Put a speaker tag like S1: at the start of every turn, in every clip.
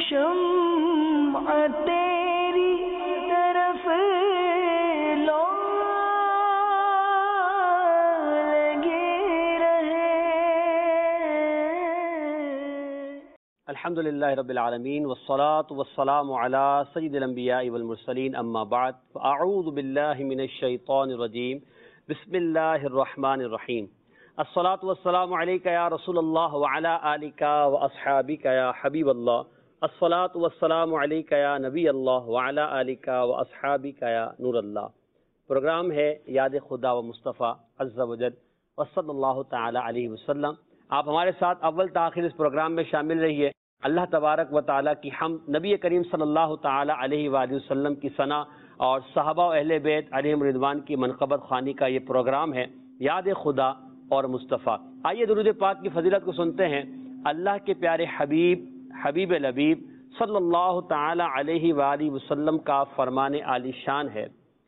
S1: شمع تیری طرف لو لگے رہے.
S2: الحمدللہ رب العالمین والصلاة والسلام علی سید الانبیاء والمرسلین اما بعد فاعوذ باللہ من الشیطان الرجیم بسم اللہ الرحمن الرحیم. الصلاة والسلام علیک یا رسول اللہ وعلی آلک واصحابک یا حبیب اللہ. الصلاة والسلام علیک یا نبی اللہ وعلی آلک واصحابک یا نور اللہ. پروگرام ہے یاد خدا و مصطفیٰ عز و جل وصلی اللہ تعالی علیہ وسلم. آپ ہمارے ساتھ اول تاخیر اس پروگرام میں شامل رہیے. اللہ تبارک و تعالیٰ کی حمد، نبی کریم صلی اللہ تعالی علیہ وآلہ وسلم کی ثنا اور صحابہ و اہل بیت علیہم رضوان کی منقبت خوانی کا یہ پروگرام ہے یاد خدا اور مصطفیٰ. آئیے درود پاک کی فضیلت کو سنتے ہیں. اللہ کے پیارے حبیب حبیب لبیب صلی اللہ تعالی علیہ وآلہ وسلم کا فرمان عالی شان ہے،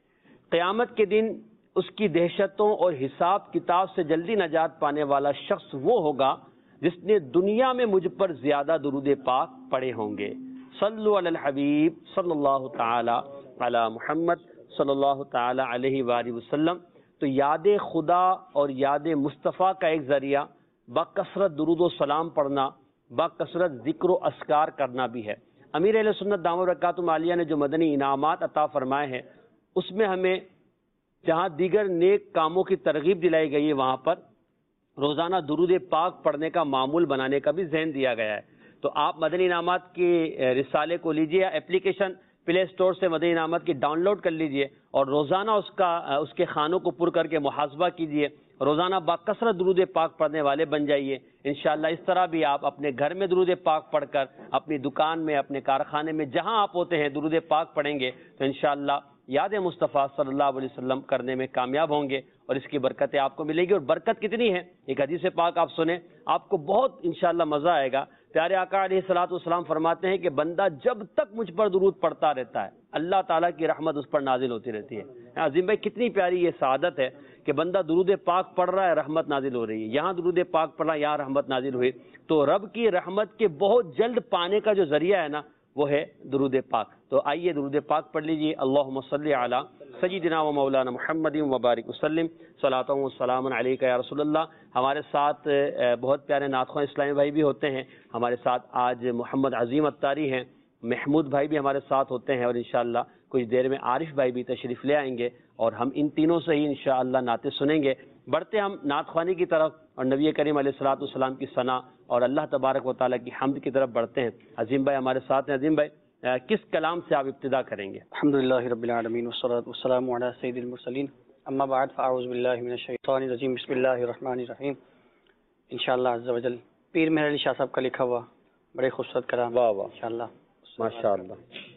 S2: قیامت کے دن اس کی دہشتوں اور حساب کتاب سے جلدی نجات پانے والا شخص وہ ہوگا جس نے دنیا میں مجھ پر زیادہ درود پاک پڑھے ہوں گے. صلو علی الحبیب صلی اللہ تعالی علی محمد صلی اللہ تعالی علیہ وآلہ وسلم. تو یاد خدا اور یاد مصطفیٰ کا ایک ذریعہ بکثرت درود و سلام پڑھنا، بکثرت ذکر و اذکار کرنا بھی ہے. امیر اہل سنت دامت برکاتہ عالیہ نے جو مدنی انعامات عطا فرمائے ہیں اس میں ہمیں جہاں دیگر نیک کاموں کی ترغیب دلائی گئی ہے وہاں پر روزانہ درود پاک پڑھنے کا معمول بنانے کا بھی ذہن دیا گیا ہے. تو آپ مدنی انعامات کے رسالے کو لیجئے یا اپلیکیشن پلے اسٹور سے مدنی انعامات کی ڈاؤن لوڈ کر لیجئے اور روزانہ اس کے خانوں کو پر کر کے محاسبہ کیجئے. روزانہ باکثرت درود پاک پڑھنے والے بن جائیے. انشاءاللہ اس طرح بھی آپ اپنے گھر میں درود پاک پڑھ کر، اپنی دکان میں، اپنے کارخانے میں، جہاں آپ ہوتے ہیں درود پاک پڑھیں گے تو انشاءاللہ یاد مصطفیٰ صلی اللہ علیہ وسلم کرنے میں کامیاب ہوں گے اور اس کی برکتیں آپ کو ملے گی. اور برکت کتنی ہے، ایک حدیث پاک آپ سنیں، آپ کو بہت انشاءاللہ مزہ آئے گا. پیارے آقا علیہ الصلوۃ والسلام فرماتے ہیں کہ بندہ جب تک مجھ پر درود پڑھتا رہتا ہے اللہ تعالیٰ کی رحمت اس پر نازل ہوتی رہتی ہے. عظیم بھائی کتنی پیاری یہ سعادت ہے کہ بندہ درود پاک پڑھ رہا ہے، رحمت نازل ہو رہی ہے. یہاں درود پاک پڑھ رہا ہے، یہاں رحمت نازل ہوئی. تو رب کی رحمت کے بہت جلد پانے کا جو ذریعہ ہے نا وہ ہے درود پاک. تو آئیے درود پاک پڑھ لیجیے. اللہم صلی علی سیدنا و مولانا محمد مبارک وسلم صلاۃ و سلام علیک یا رسول اللہ. ہمارے ساتھ بہت پیارے نعت خواں اسلامی بھائی بھی ہوتے ہیں. ہمارے ساتھ آج محمد عظیم اتاری ہیں، محمود بھائی بھی ہمارے ساتھ ہوتے ہیں اور انشاءاللہ کچھ دیر میں عارف بھائی بھی تشریف لے آئیں گے اور ہم ان تینوں سے ہی انشاءاللہ نعتیں سنیں گے. بڑھتے ہم نعت خوانی کی طرف اور نبی کریم علیہ الصلوۃ والسلام کی ثنا اور اللہ تبارک و تعالیٰ کی حمد کی طرف بڑھتے ہیں. عظیم بھائی ہمارے ساتھ ہیں. عظیم بھائی کس کلام سے آپ ابتدا کریں گے؟
S3: الحمدللہ رب العالمین والصلاة والسلام علی سید المرسلین اما بعد فاعوذ باللہ من الشیطان الرجیم بسم اللہ الرحمن الرحیم. انشاءاللہ عز و جل پیر مہر علی شاہ صاحب کا لکھا ہوا بڑے خوبصورت کلام.
S2: واہ واہ
S3: انشاءاللہ
S2: ماشاءاللہ.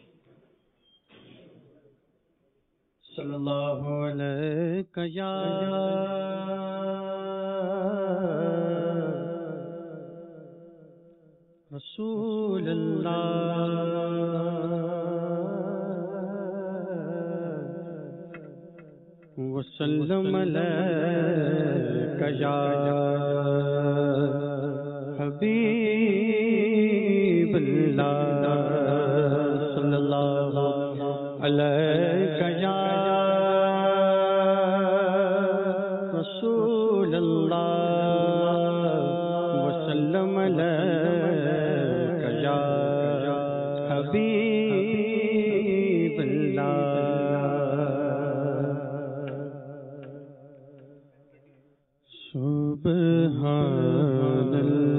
S4: صلی اللہ علیہ یا رسول اللہ وسلم علیک یا حبیب اللہ صلی اللہ علیک یا رسول اللہ وسلم علیک یا حبیب اللہ. سبحان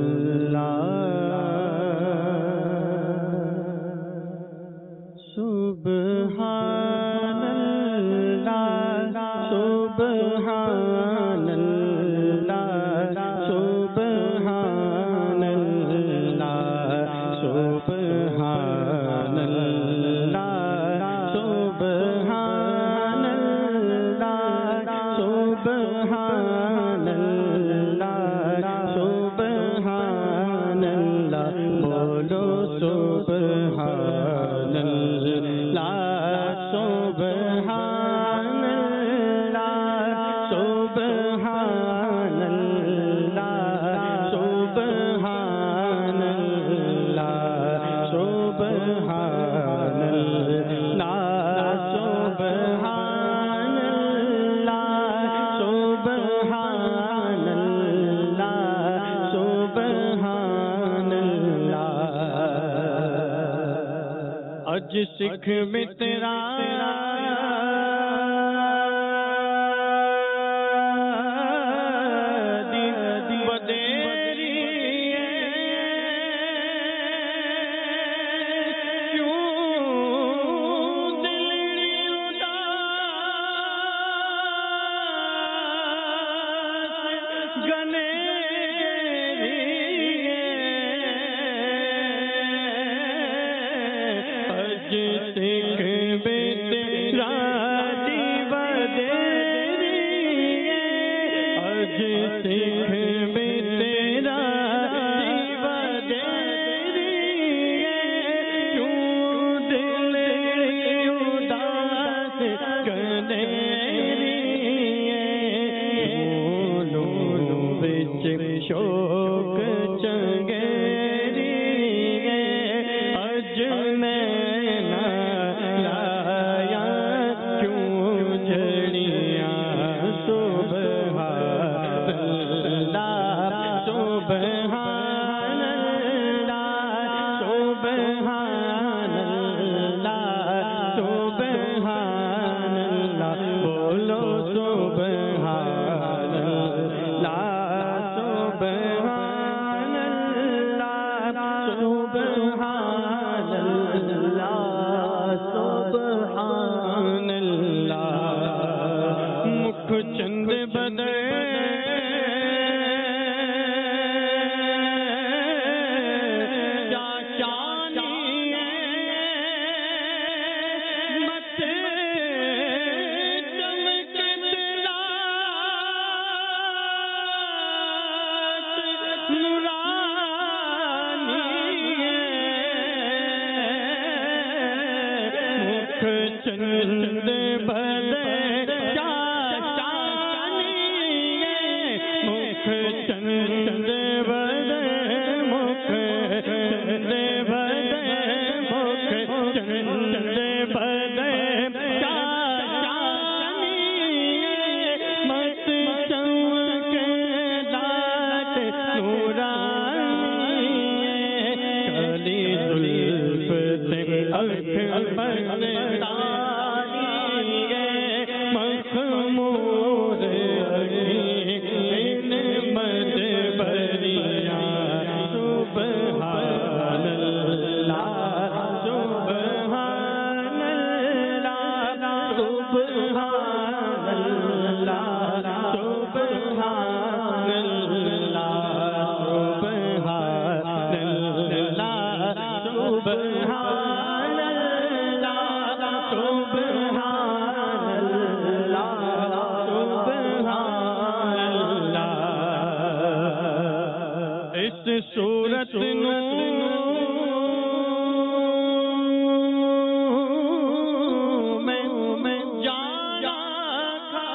S4: اللہ سبحان اللہ سبحان اللہ سبحان اللہ سبحان اللہ سبحان اللہ سبحان اللہ سبحان اللہ بولو سبحان اللہ سبحان اللہ سبحان اللہ سبحان اللہ سبحان اج سکھ میں تیرا شوق چنگیری اج میں لایا کیوں جڑیاں سبحان اللہ سبحان اللہ سبحان اللہ سبحان اللہ بولو سبحان اللہ سبحان اللہ سبحان اللہ سبحان اللہ مکھ چند بدے چند بدے چاچانی مکھ چند بدے مکھ چند بدے مکھ چند بدے چاچانی مت چمک دات نورانی کلی زلف سے اکھ بندے سورت میں جانا تھا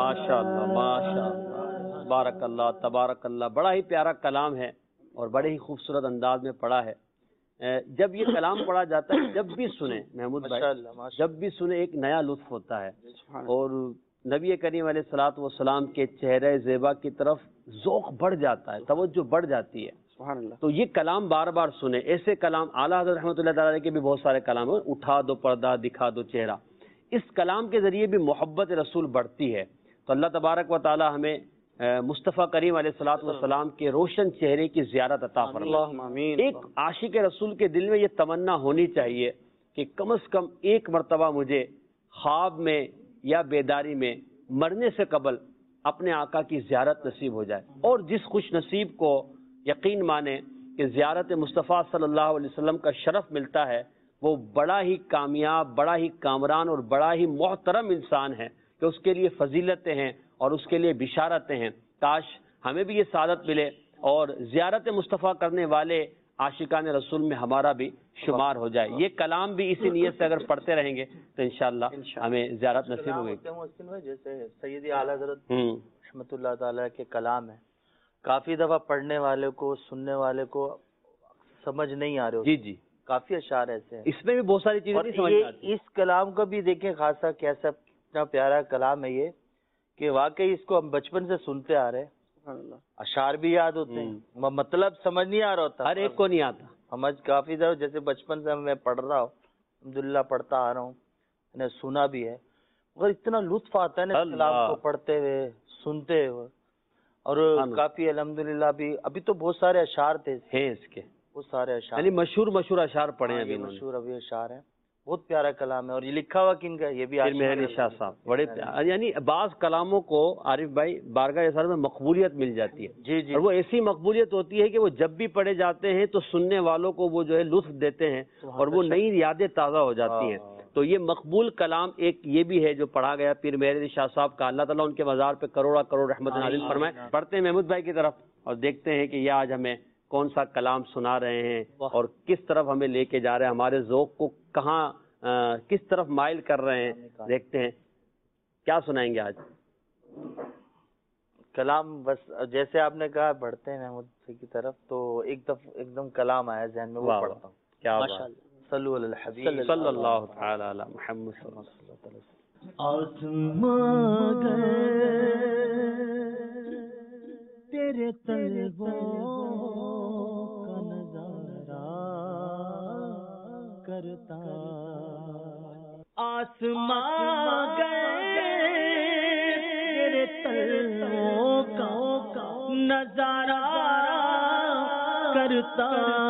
S2: ماشاء اللہ ماشاء اللہ، بارک اللہ تبارک اللہ، بڑا ہی پیارا کلام ہے اور بڑے ہی خوبصورت انداز میں پڑھا ہے۔ جب یہ کلام پڑھا جاتا ہے، جب بھی سنیں محمود بھائی، جب بھی سنیں ایک نیا لطف ہوتا ہے، اور نبی کریم علیہ الصلوۃ والسلام کے چہرے زیبا کی طرف ذوق بڑھ جاتا ہے، توجہ بڑھ جاتی ہے۔
S3: سبحان اللہ۔
S2: تو یہ کلام بار بار سنیں، ایسے کلام اعلیٰ حضرت رحمۃ اللہ تعالیٰ کے بھی بہت سارے کلام ہیں، اٹھا دو پردہ دکھا دو چہرہ، اس کلام کے ذریعے بھی محبت رسول بڑھتی ہے۔ تو اللہ تبارک و تعالی ہمیں مصطفیٰ کریم علیہ الصلوۃ والسلام کے روشن چہرے کی زیارت عطا فرمائے۔
S3: اللہم آمین۔
S2: ایک عاشق رسول کے دل میں یہ تمنا ہونی چاہیے کہ کم از کم ایک مرتبہ مجھے خواب میں یا بیداری میں مرنے سے قبل اپنے آقا کی زیارت نصیب ہو جائے، اور جس خوش نصیب کو یقین مانے کہ زیارت مصطفیٰ صلی اللہ علیہ وسلم کا شرف ملتا ہے، وہ بڑا ہی کامیاب، بڑا ہی کامران اور بڑا ہی محترم انسان ہے، کہ اس کے لیے فضیلتیں ہیں اور اس کے لیے بشارتیں ہیں۔ کاش ہمیں بھی یہ سعادت ملے اور زیارت مصطفیٰ کرنے والے عاشقان رسول میں ہمارا بھی شمار ہو جائے۔ یہ کلام بھی اسی نیت سے اگر پڑھتے رہیں گے تو انشاءاللہ ہمیں زیارت نصیب ہوگی۔
S5: جیسے سیدی اعلیٰ حضرت رحمۃ اللہ تعالیٰ کے کلام ہے، کافی دفعہ پڑھنے والے کو، سننے والے کو سمجھ نہیں آ رہے،
S2: جی جی،
S5: کافی اشعار ایسے ہیں،
S2: اس میں بھی بہت ساری چیزیں
S5: اور
S2: نہیں سمجھ
S5: یہ
S2: آتی۔
S5: اس کلام کا بھی دیکھیں خاصا کیسا اتنا پیارا کلام ہے یہ، کہ واقعی اس کو ہم بچپن سے سنتے آ رہے ہیں، اشعار بھی یاد ہوتے ہیں، مطلب سمجھ نہیں آ رہا ہوتا،
S2: ہر ایک کو نہیں آتا۔
S5: سمجھ کافی دفعہ جیسے بچپن سے میں پڑھ رہا ہوں، الحمدللہ پڑھتا آ رہا ہوں، میں نے سنا بھی ہے، مگر اتنا لطف آتا ہے نا اس کلام کو پڑھتے ہوئے، سنتے ہوئے، اور کافی الحمدللہ ابھی تو بہت سارے اشعار تھے
S2: ہیں اس کے،
S5: بہت سارے اشعار،
S2: یعنی مشہور اشعار پڑھے ہیں ابھی انہوں نے۔
S5: مشہور ابھی اشعار ہیں، بہت پیارا کلام ہے، اور یہ لکھا ہوا کن کا ہے؟ یہ بھی
S2: پیر مہر علی شاہ صاحب، بڑے یعنی بعض کلاموں کو عارف بھائی بارگاہ رسالت میں مقبولیت مل جاتی ہے،
S5: جی جی،
S2: اور وہ ایسی مقبولیت ہوتی ہے کہ وہ جب بھی پڑھے جاتے ہیں تو سننے والوں کو وہ جو ہے لطف دیتے ہیں اور وہ نئی یادیں تازہ ہو جاتی ہیں۔ تو یہ مقبول کلام ایک یہ بھی ہے جو پڑھا گیا پیر مہر علی شاہ صاحب کا، اللہ تعالیٰ ان کے مزار پہ کروڑا کروڑ رحمت نازل فرمائے۔ پڑھتے ہیں محمود بھائی کی طرف اور دیکھتے ہیں کہ یہ آج ہمیں کون سا کلام سنا رہے ہیں اور کس طرف ہمیں لے کے جا رہے ہیں، ہمارے ذوق کو کہاں کس طرف مائل کر رہے ہیں، دیکھتے ہیں کیا سنائیں گے آج
S5: کلام۔ بس جیسے آپ نے کہا بڑھتے ہیں محمود کی طرف، تو ایک دم کلام آیا ذہن میں، وہ پڑھتا ہوں۔
S2: کیا بات،
S5: صلو علی الحبیب
S2: صلی اللہ تعالی علی محمد صلی اللہ علیہ وسلم۔
S4: آسمان تیرے طلبوں کا نظارہ کرتا، آسمان تیرے طلبوں کا نظارہ کرتا،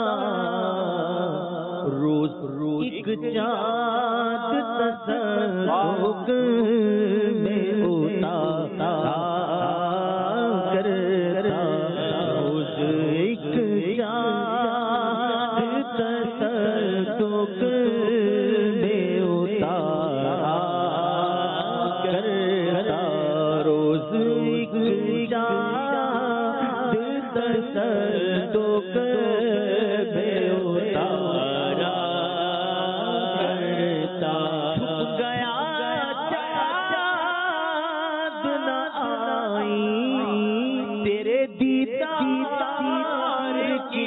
S4: روز ایک چاند تصدق میں ہوتا کرتا، روز ایک چاند تصدق میں ہوتا کرتا، روز ایک چاند تصدق میں ہوتا کرتا، چھپ گیا چاند نہ آئی تیرے دیدار کی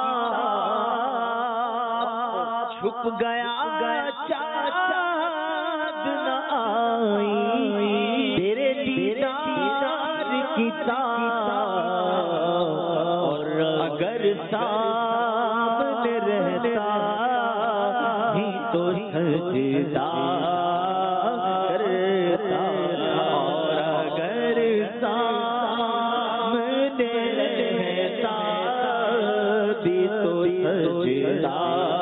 S4: رات، چھپ گیا چاند نہ آئی تیرے دیدار کی رات، اور اگر سامنے رہتا ہی تو سجدہ کرتا، اور اگر سامنے رہتا بھی تو سجدہ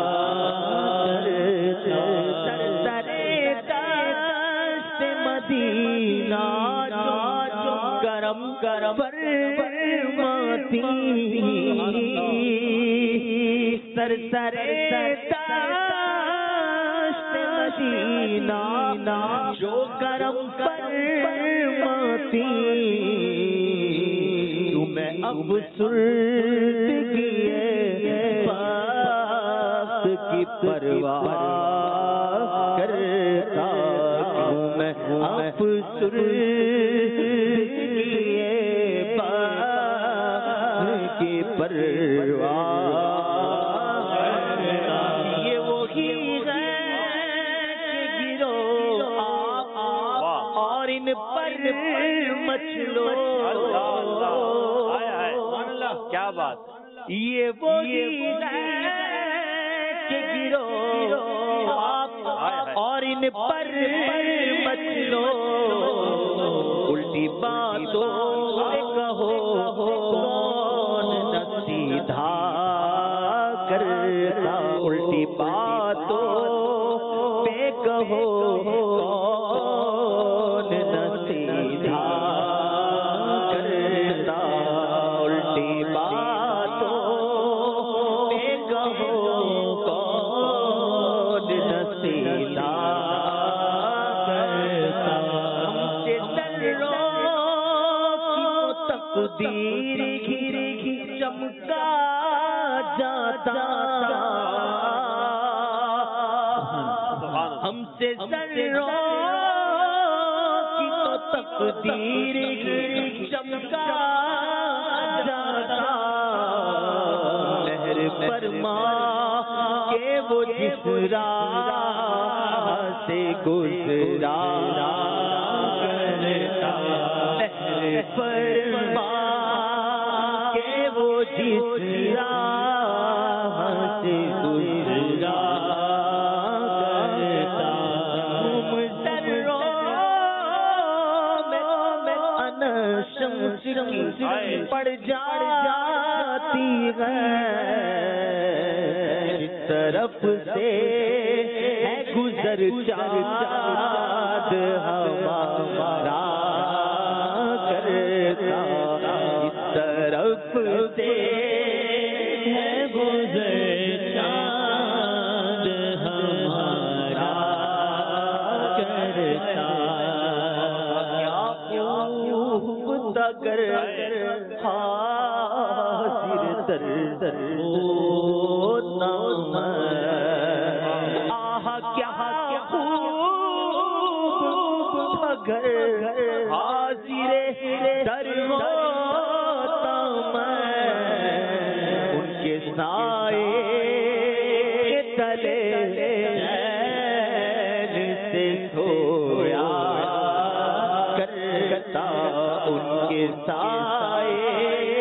S4: کرتا، سرسرے دشت مدینہ جو گرم فرماتی، سرسرے دشت مدینہ جو گرم فرماتی، تمہیں اب سردگی پاک کی پرواہ کرتا، میں
S2: کیا بات،
S4: یہ وہی ہے کہ گرو آپ اور ان پر مت لو، الٹی باتوں سے کہو کون نہ سیدھا کرتا، الٹی باتوں پہ کہو کون نہ سیدھا کرتا، الٹی باتوں پہ کہو کون نہ سیدھا کرتا، ہم سے ذروں کی تقدیر گھر چمکا جاتا، ہم سے ذروں کی تو تقدیر چمکا جاتا، لہر فرما کہ وہ جس راہ سے گزرا کرتا، لہر فرما کہ وہ جس راہ سے گزرا کرتا، تم ذروں میں شمس کی پڑ جاتی ہے، اس طرف سے ہے گزر چاند ہمارا کرتا، اس طرف سے ہے گزر چاند ہمارا کرتا، اگر حاضر در ہوتا میں، آہا کیا خوب اگر حاضر در ہوتا میں، ان کے سائے تلے چین سے سویا کرتا، ان کے سائے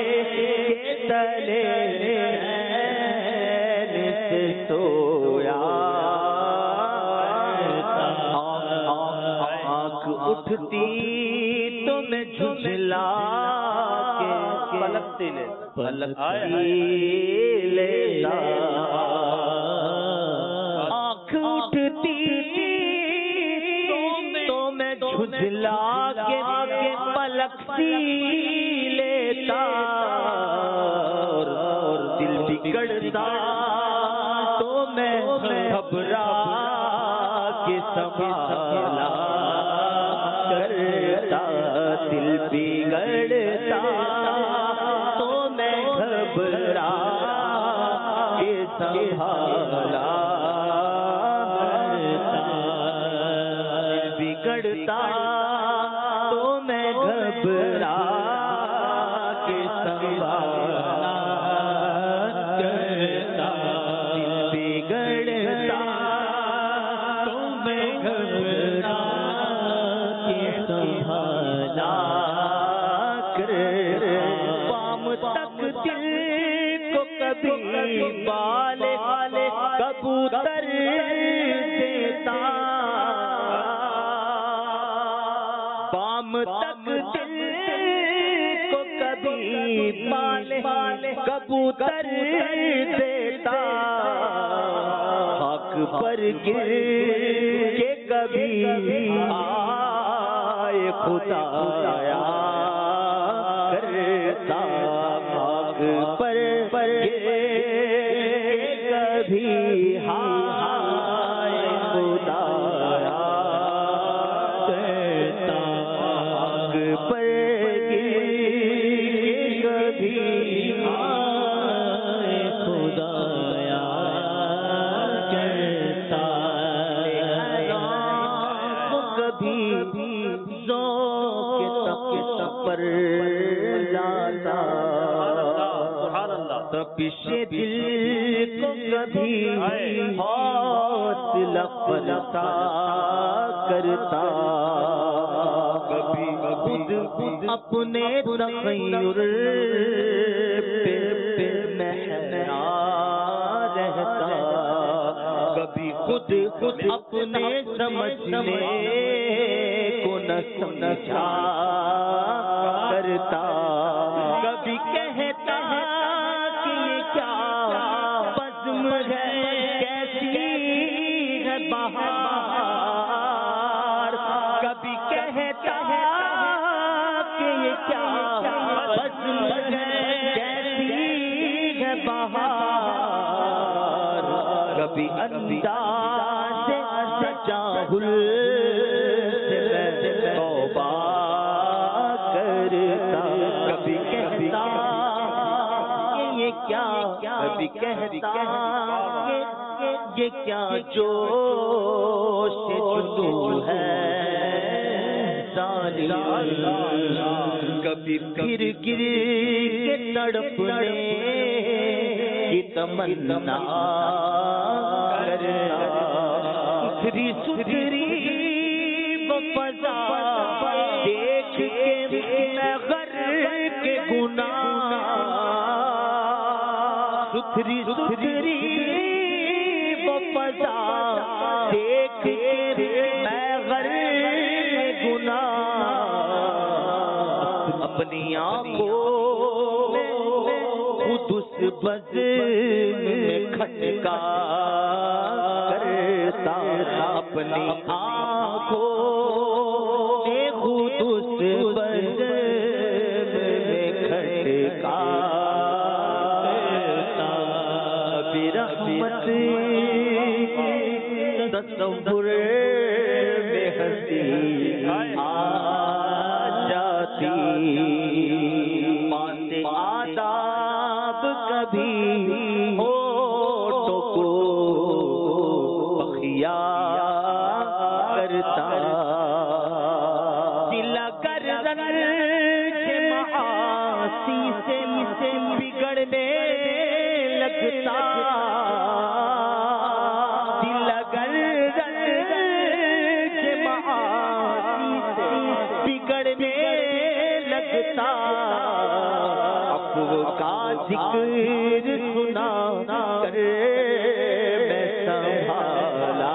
S4: تلے چین سے سویا کرتا، آنکھ اٹھتی تو میں جھجلا کے پلکتی لیتا، آنکھ اٹھتی تو میں جھجلا کے پلکتی لیتا، اور دل بگڑتا تو میں گھبرا کے سنبھالا کرتا، دل بگڑتا تو میں گھبرا کے سنبھالا کرتا، دل بگڑتا تو میں گھبرا کے سنبھالا کرتا، دل بگڑتا تو میں گھبرا کے سنبھالا کرتا، پام تک دل کو کبھی بال کبوتر دیتا، پام تک دل کو کبھی بال کبوتر دیتا، خاک پر گر کے کبھی آئے خدا آیا کرتا، خاک پر گر کے کبھی آئے خدا آیا کرتا، خاک پر گر کے کبھی آئے خدا آیا کرتا، کبھی پر لاتا تپش دل کو کبھی حوصلہ پرتا کرتا کبھی خود اپنے تخیر پہ مہرا رہتا کبھی خود اپنے سمجھنے کو نہ سمجھا کرتا کبھی کہتا کہ یہ کیا بزم ہے کیسی ہے بہار کبھی کہتا کہ یہ کیا بزم ہے کیسی ہے بہار کبھی انداز تجاہل سے توبہ کرتا کبھی کہتا کہ یہ کیا کبھی کہتا کہ یہ کیا جوش جنون ہے ظالم کبھی گر گر کے تڑپنے کی تمنا کرتا ستھری ستھری وہ فضا دیکھ کے میں غر کے گناہ ستھری ستھری وہ فضا دیکھ کے میں غر کے گناہ اپنی آنکھوں خود اس بزم میں کھٹکا کرتا اپنی آنکھوں میں خود اس بزم میں کھٹکا کرتا برحمت تصور میں ہنسی آ جاتی پاتے آداب کبھی ہوٹوں کو بخیا کرتا دل گردن کے معاصی سے بگڑنے لگتا دل گردن کے معاصی سے بگڑنے لگتا افو کا ذکر سنا کر میں سنبھالا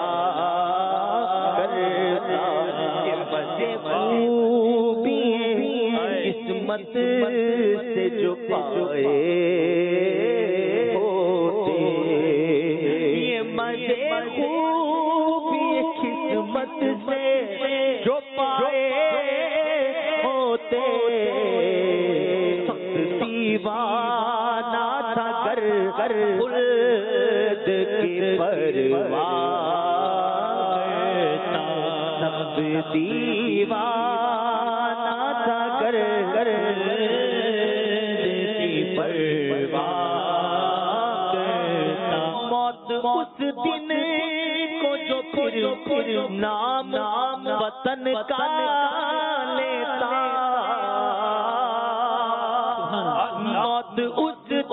S4: کرتا کہ مزے خوبی قسمت سے جو پائے ہوتے یہ مزے خوبی قسمت سے جو پائے ہوتے دیوانہ تھا کر خلد کی پرواہ سب دیوانہ تھا کر خلد کی پرواہ موت اس دن کو جو پھر نام وطن کا لیتا موت اس دن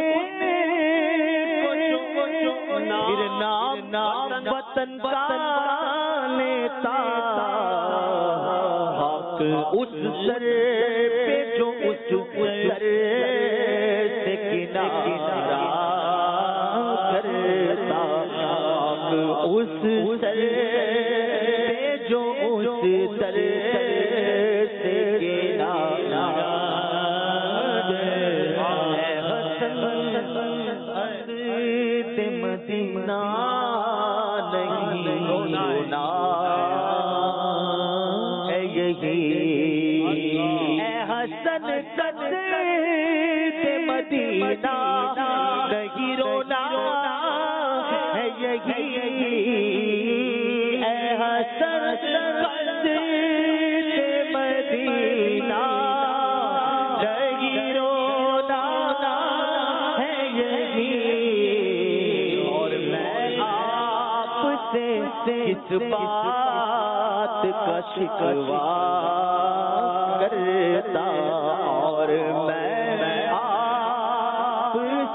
S4: کو جو پھر نام وطن کا لیتا حق اس سر پہ جو اس سر سے کنارہ کرتا حق اس سر پہ جو اس سر سے کنارہ مدینہ نہیں ہونا ہے یہی اے حسن قد مدینہ نہیں رونا ہے یہی اے حسن قد مدینہ نہیں رونا ہے یہی اس بات کا شکوہ کرتا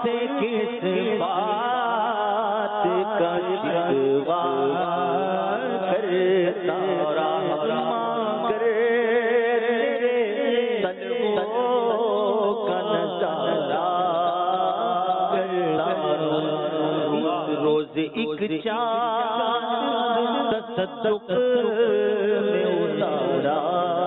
S4: سے کس بات کا شکوہ کرتا رہا گر تلووں کا نظارہ کرتا روز ایک چاند تصدق میں اتارا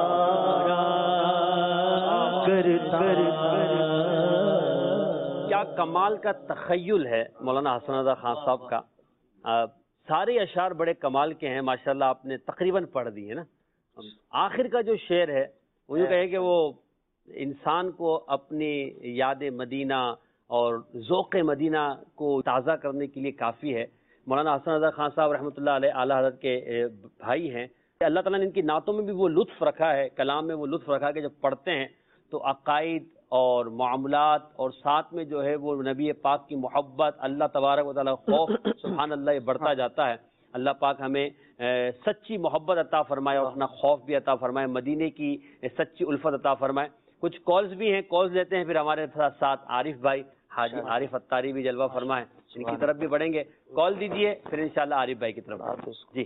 S2: کیا کمال کا تخیل ہے مولانا حسن رضا خان صاحب کا. سارے اشعار بڑے کمال کے ہیں ماشاءاللہ، آپ نے تقریباً پڑھ دی ہے نا. آخر کا جو شعر ہے وہ یوں کہے کہ وہ انسان کو اپنی یاد مدینہ اور ذوق مدینہ کو تازہ کرنے کے لیے کافی ہے. مولانا حسن رضا خان صاحب رحمۃ اللہ علیہ اعلیٰ حضرت کے بھائی ہیں. اللہ تعالیٰ نے ان کی نعتوں میں بھی وہ لطف رکھا ہے، کلام میں وہ لطف رکھا ہے کہ جب پڑھتے ہیں تو عقائد اور معاملات اور ساتھ میں جو ہے وہ نبی پاک کی محبت، اللہ تبارک و تعالیٰ خوف، سبحان اللہ، یہ بڑھتا جاتا ہے. اللہ پاک ہمیں سچی محبت عطا فرمائے اور اپنا خوف بھی عطا فرمائے، مدینے کی سچی الفت عطا فرمائے. کچھ کالز بھی ہیں، کالز لیتے ہیں، پھر ہمارے ساتھ عارف بھائی حاجی عارف اتاری بھی جلوہ فرمائے، ان کی طرف بھی بڑھیں گے. کال دیجئے پھر انشاءاللہ عارف بھائی کی طرف. جی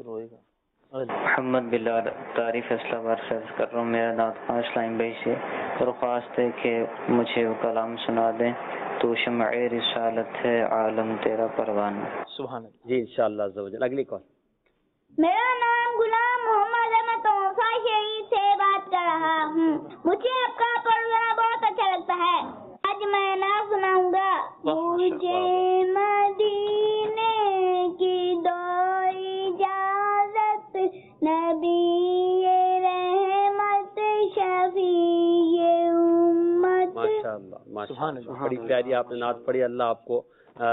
S6: محمد بلال تعریف اسلام آباد سے عرض کر رہا ہوں. میرا نام اسلام بھائی سے درخواست ہے کہ مجھے وہ کلام سنا دیں. تو شمع رسالت ہے عالم تیرا پروانہ.
S5: سبحان اللہ.
S2: جی انشاءاللہ عز و جل. اگلی کال.
S7: میرا نام غلام محمد احمد توفیق شہید سے بات کر رہا ہوں. مجھے آپ کا پروگرام بہت اچھا لگتا ہے. آج میں نام سناؤں گا. مجھے مدینے کی دو اجازت، نبی رحمت شفیع امت.
S2: ماشاءاللہ ماشاءاللہ، بڑی پیاری آپ نے نعت پڑھی. اللہ آپ کو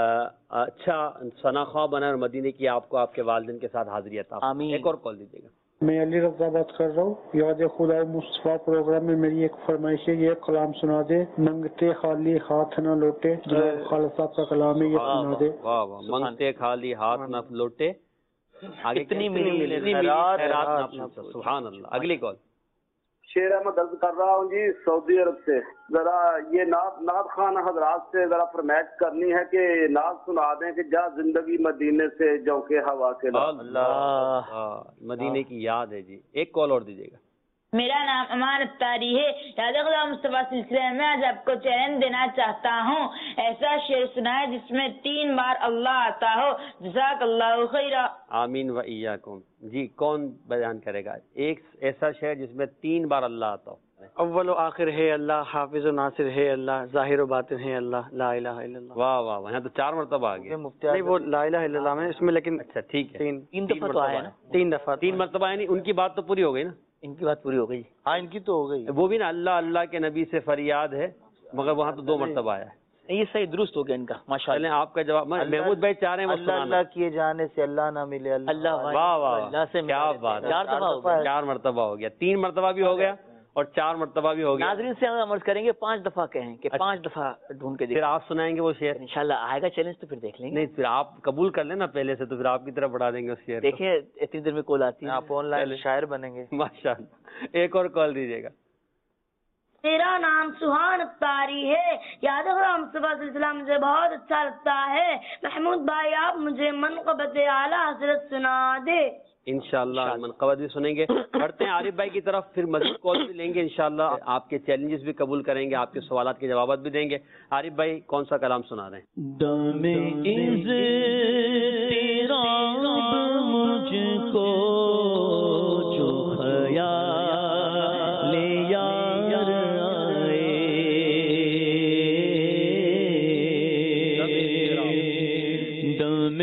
S2: اچھا ثنا خواہ بنائے اور مدینے کی آپ کو آپ کے والدین کے ساتھ حاضری عطا فرمائے.
S5: آمین.
S2: ایک اور کال دیجیے گا.
S8: میں علی رضا بات کر رہا ہوں. یاد خدا مصطفیٰ پروگرام میں میری ایک فرمائش ہے، یہ کلام سنا دے. منگتے خالی ہاتھ نہ لوٹے، جناب خالد صاحب کا کلام ہے، یہ سنا دے.
S2: واہ واہ. منگتے خالی ہاتھ نہ لوٹے، آگے
S5: اتنی
S2: ملی
S5: ملی
S2: خیرات
S5: خیرات
S2: نہ پوچھو. سبحان اللہ. اگلی کال.
S9: شیر احمد عرض کر رہا ہوں جی سعودی عرب سے. ذرا یہ نعت خانہ حضرات سے ذرا فرمائش کرنی ہے کہ نعت سنا دیں کہ جا زندگی مدینے سے جو کہ ہوا کے
S2: اللہ مدینے کی یاد ہے جی. ایک کال اور دیجیے گا.
S10: میرا نام امان اتاری ہے. یاد خدا مصطفیٰ سلسلے میں آج آپ کو چیلنج دینا چاہتا ہوں. ایسا شعر سنائے جس میں 3 بار اللہ آتا ہو. جزاک اللہ خیرا.
S2: آمین و ایاکم. جی کون بیان کرے گا ایک ایسا شعر جس میں 3 بار اللہ آتا ہو؟
S3: اول و آخر ہے اللہ، حافظ و ناصر ہے اللہ، ظاہر و باطن ہے اللہ، لا الہ الا اللہ.
S2: واہ واہ واہ. یہاں تو 4 مرتبہ آ گیا.
S3: نہیں وہ لا الہ الا اللہ میں اس میں، لیکن
S2: اچھا ٹھیک ہے.
S3: 3 دفعہ تو آیا نا. 3 دفعہ
S2: 3 مرتبہ یعنی ان کی بات تو پوری ہو گئی نا.
S5: ان کی بات پوری ہو گئی. ہاں ان کی تو ہو گئی.
S2: وہ بھی نا اللہ اللہ کے نبی سے فریاد ہے، مگر وہاں تو 2 مرتبہ آیا ہے.
S5: یہ صحیح درست ہو گیا ان کا ماشاءاللہ.
S2: آپ کا جواب محمود بھائی چاہ رہے ہیں
S5: اللہ اللہ کیے جانے سے اللہ نہ ملے. اللہ
S2: واہ واہ
S5: اللہ سے
S2: کیا بات ہے.
S5: 4 دفعہ ہو گیا.
S2: 4 مرتبہ ہو گیا. 3 مرتبہ بھی ہو گیا اور 4 مرتبہ بھی ہو گیا.
S5: ناظرین سے ہم عرض کریں گے 5 دفعہ کہیں کہ 5 دفعہ ڈھونڈ کے
S2: پھر آپ سنائیں گے وہ شعر.
S5: انشاءاللہ آئے گا چیلنج تو پھر دیکھ لیں گے.
S2: نہیں پھر آپ قبول کر لیں نا پہلے سے، تو پھر آپ کی طرف بڑھا دیں گے اس شعر.
S5: دیکھیں اتنی دیر میں کال آتی ہے. آپ آن لائن شاعر بنیں گے
S2: ماشاءاللہ. ایک اور کال دیجیے گا.
S10: میرا نام سبحان اتاری ہے. یاد خدا مصطفیٰ سلسلہ مجھے بہت اچھا لگتا ہے. محمود بھائی آپ مجھے منقبت اعلیٰ حضرت سنا دے.
S2: انشاءاللہ منقبت بھی سنیں گے. بڑھتے ہیں عارف بھائی کی طرف، پھر مزید کال بھی لیں گے انشاءاللہ. آپ کے چیلنجز بھی قبول کریں گے، آپ کے سوالات کے جوابات بھی دیں گے. عارف بھائی کون سا کلام سنا رہے ہیں؟
S4: دم اضطراب مجھ کو جو خیال یار آئے، دم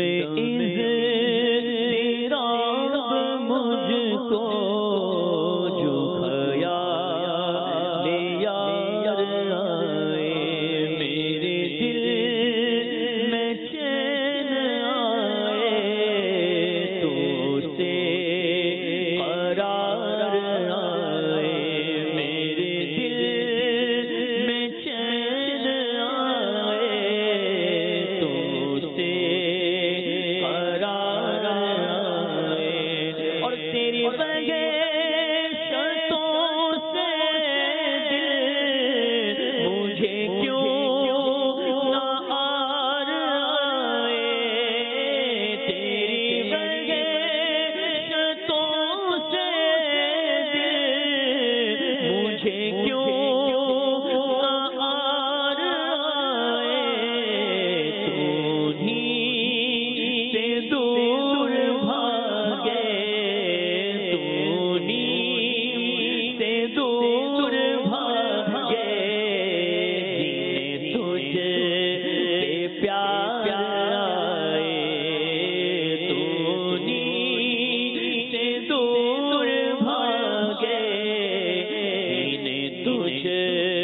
S4: قرار مجھے کیوں آر آئے تو ہی سے دور بھاگے تو ہی سے دور بھاگے جنہیں تجھے پہ پیار آئے تو ہی سے دور بھاگے جنہیں تجھے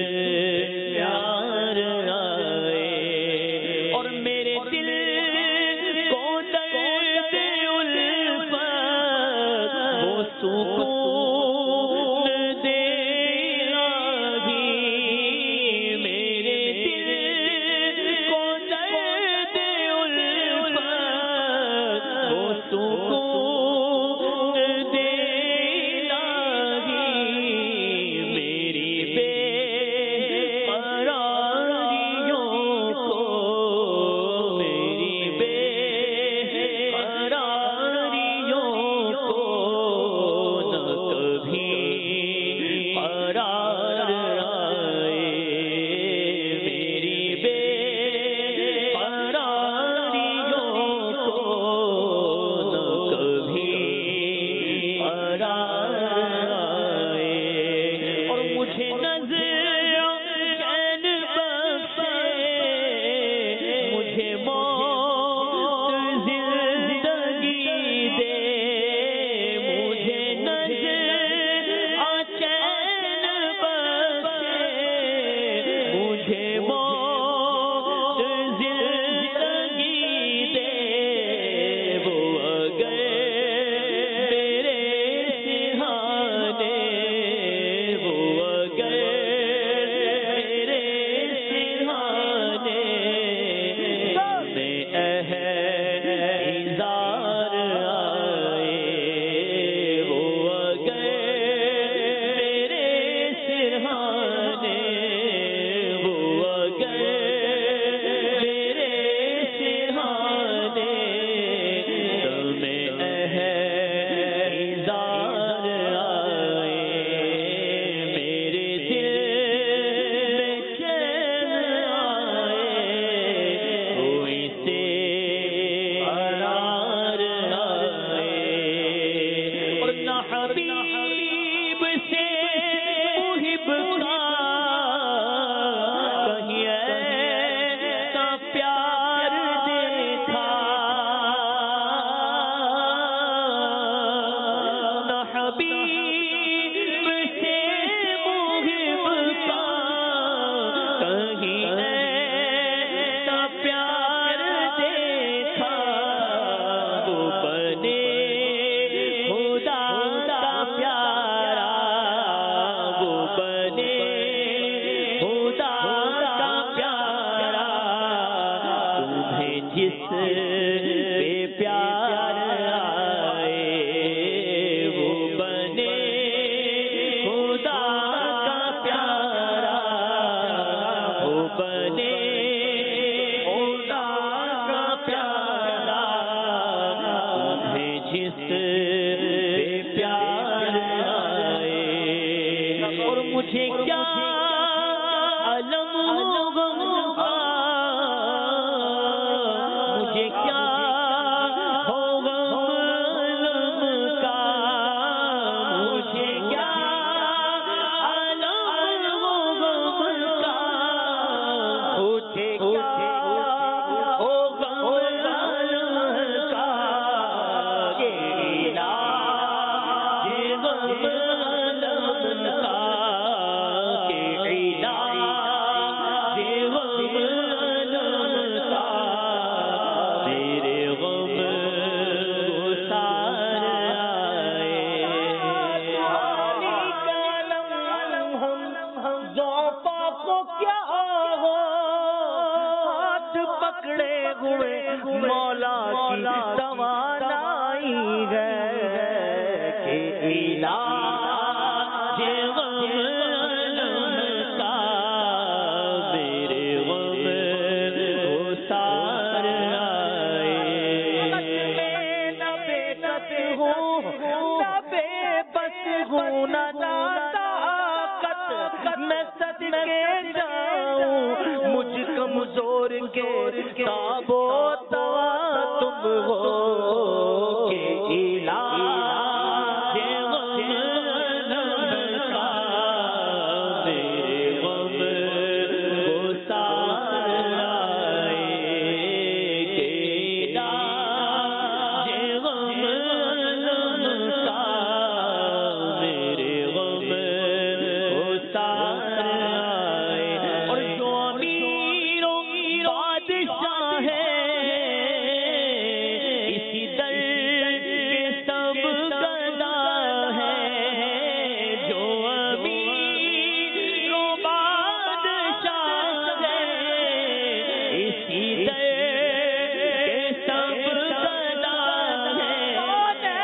S4: پیار آئے اور میرے دل کو درد الفت وہ سکون دے الہی میرے دل کو درد الفت وہ سکون دے الہی میری بے قراریوں کو میری بے قراریوں کو نہ کبھی قرار آئے میری بے قراریوں کو نہ کبھی قرار آئے اور مجھے نظر چین بخشے مجھے موت زندگی دے مجھے نظر چین بخشے مجھے موت زندگی دے وہ اگر میرے سہانے وہ اگر میرے سہانے میں احزار آئے وہ اگر میرے سہانے وہ اگر میرے سہانے میں احزار آئے میرے دل میں چین آئے کوئی سے قرار آئے اور نہ حبیب سے محب کا کہیں ایسا پیار دیکھا نہ حبیب سے محب کا کہیں ایسا پیار دیکھا وہ بنے خدا کا پیارا وہ بنے خدا کا پیارا تمہیں جس پہ پیار آئے وہ بنے خدا کا پیارا وہ بنے خدا کا پیارا تمہیں جس پہ پیار آئے اور مجھے کیا علم غم کا مجھے کیا ہوگا علم کا مجھے کیا علم غم کا مجھے کیا ہوگا علم کا یہ علاج غم علم کا کہ علاج غم علم کا میرے غم گسار آئے ہم ضعفا کو کیا ہو ہاتھ پکڑے ہوئے مولا کی توانائی ہے کہ علاج غم علم کا میرے غم گسار آئے نہ بے کس ہوں نہ بے بس ہوں نہ طاقت میں صدقے جاؤں مجھ کمزور کے تاب و توا تم ہو کہ علاج غم کا میرے غم کو سار آئے کہ علاج غم کا میرے غم کو سار آئے اور جو امیر و بادشاہ ہے اسی در کے سب گدا ہے جو امیر و بادشاہ ہے اسی در کے سب گدا ہے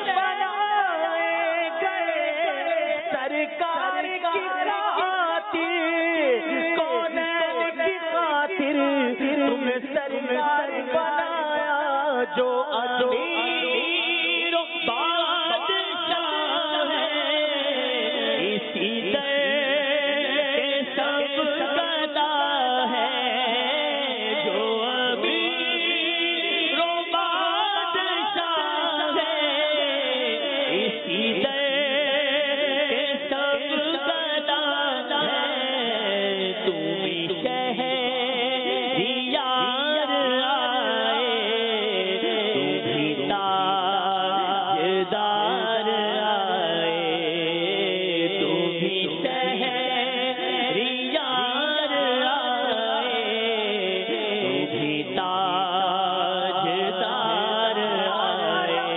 S4: بنائے گئے سرکار کی خاطر کونین کی خاطر تمہیں سرکار بنایا جو امیر و بادشاہ ہے اسی در کے سب گدا ہے جو امیر و بادشاہ ہے اسی در کے سب گدا ہے تم شہریار آئے تم بھی تاجدار آئے تم بھی شہریار آئے تم بھی تاجدار آئے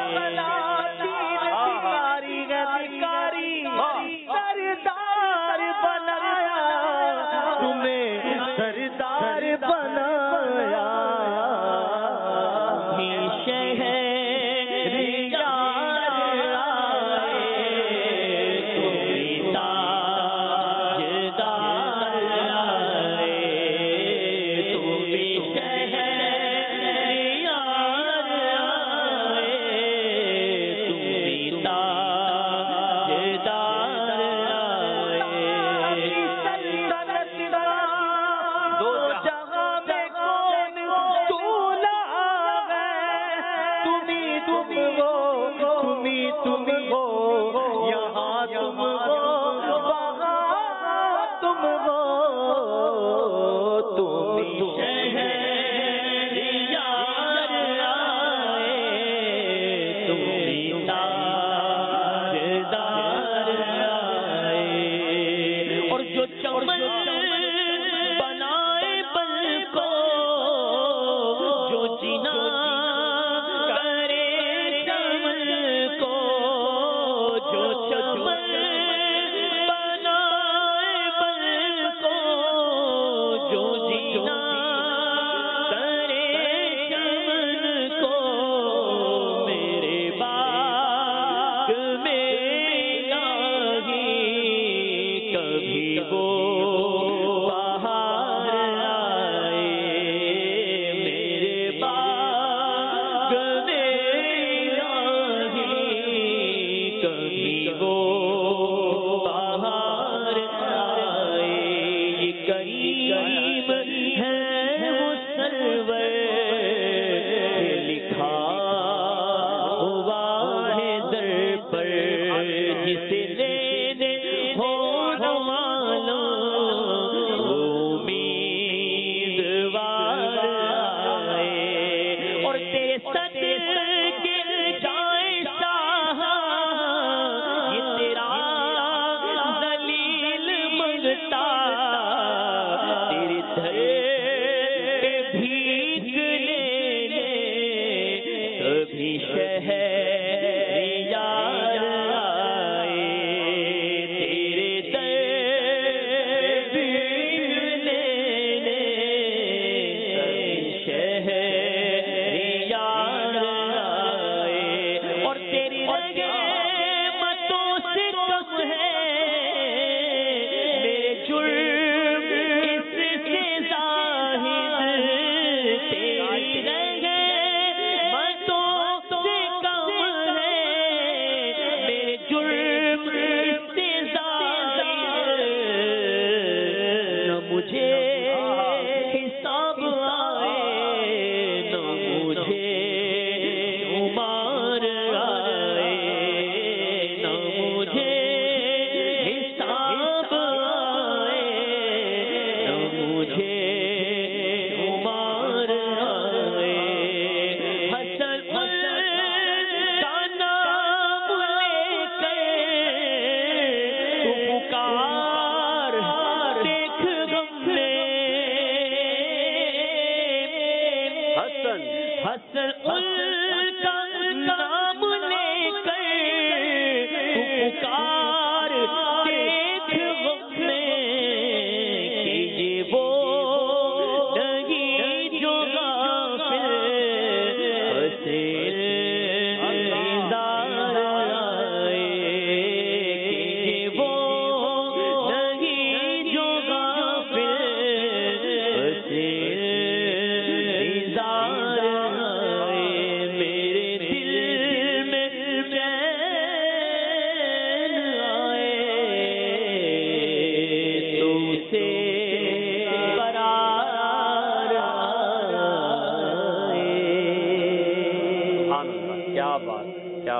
S4: سردار بنایا تمہیں سردار بنایا شہریار آئے تم تاجدار آئے تم شہریار آئے تم تاجدار دو جہاں میں کون دولا ہے تم ہو یہاں تم ہو وہاں تم ہو تم شہریار آئے تم تاجدار آئے اور جو چمن بنائے بل کو جو جنا کرے چمن کو جو چمن بنائے بل کو جو جنا کرے چمن کو میرے باغ میں نہیں کبھی وہ بہار آئے میرے باغ میں نہیں کبھی وہ بہار آئے یہ کریم ہے وہ سرور لکھا ہوا ہے در پر جسے لینے ہو نوالو امیدوار آئے اور تیرے صدقے جائے شاہ یہ تیرا ذلیل منگتا تیرے در پہ بھیک لینے سبھی شہریار آئے تیرے در پہ بھیک لینے سبھی شہریار آئے اور تیری رحمتوں سے کم ہے میرے جرم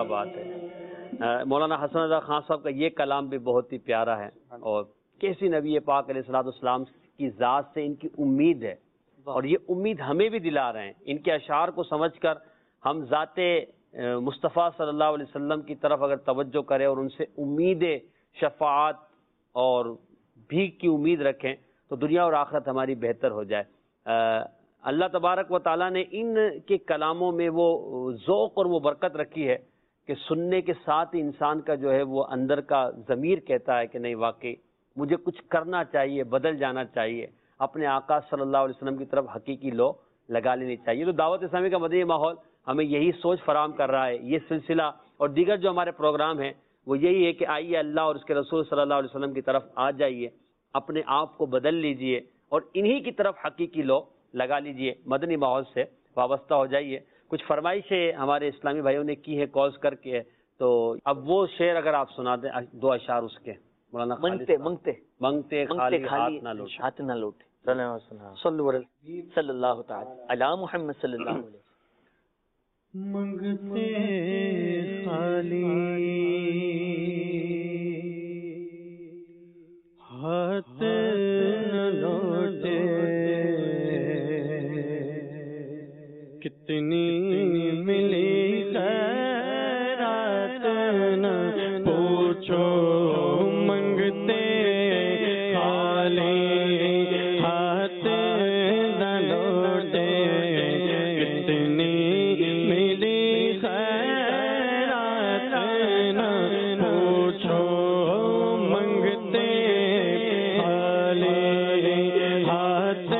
S2: کیا بات ہے. مولانا حسن رضا خان صاحب کا یہ کلام بھی بہت ہی پیارا ہے, اور کیسی نبی پاک علیہ الصلوۃ والسلام کی ذات سے ان کی امید ہے, اور یہ امید ہمیں بھی دلا رہے ہیں. ان کے اشعار کو سمجھ کر ہم ذات مصطفیٰ صلی اللہ علیہ وسلم کی طرف اگر توجہ کریں اور ان سے امید شفاعت اور بھیک کی امید رکھیں تو دنیا اور آخرت ہماری بہتر ہو جائے. اللہ تبارک و تعالیٰ نے ان کے کلاموں میں وہ ذوق اور وہ برکت رکھی ہے کہ سننے کے ساتھ ہی انسان کا جو ہے وہ اندر کا ضمیر کہتا ہے کہ نہیں واقعی مجھے کچھ کرنا چاہیے, بدل جانا چاہیے, اپنے آقا صلی اللہ علیہ وسلم کی طرف حقیقی لو لگا لینی چاہیے. تو دعوت اسلامی کا مدنی ماحول ہمیں یہی سوچ فراہم کر رہا ہے. یہ سلسلہ اور دیگر جو ہمارے پروگرام ہیں وہ یہی ہے کہ آئیے اللہ اور اس کے رسول صلی اللہ علیہ وسلم کی طرف آ جائیے, اپنے آپ کو بدل لیجئے اور انہی کی طرف حقیقی لو لگا لیجئے, مدنی ماحول سے وابستہ ہو جائیے. کچھ فرمائشیں ہمارے اسلامی بھائیوں نے کی ہے کالز کر کے, تو اب وہ شعر اگر آپ سنا دیں, دو اشعار اس کے. مولانا منگتے خالی
S5: ہاتھ نہ لوٹے. صلی اللہ تعالی علی محمد صلی اللہ علیہ وسلم.
S4: منگتے خالی ہاتھ نہ لوٹے, کتنی ملی خیرات نہ پوچھو. منگتے خالی ہاتھ نہ لوٹے, کتنی ملی خیرات نہ پوچھو. منگتے خالی ہاتھ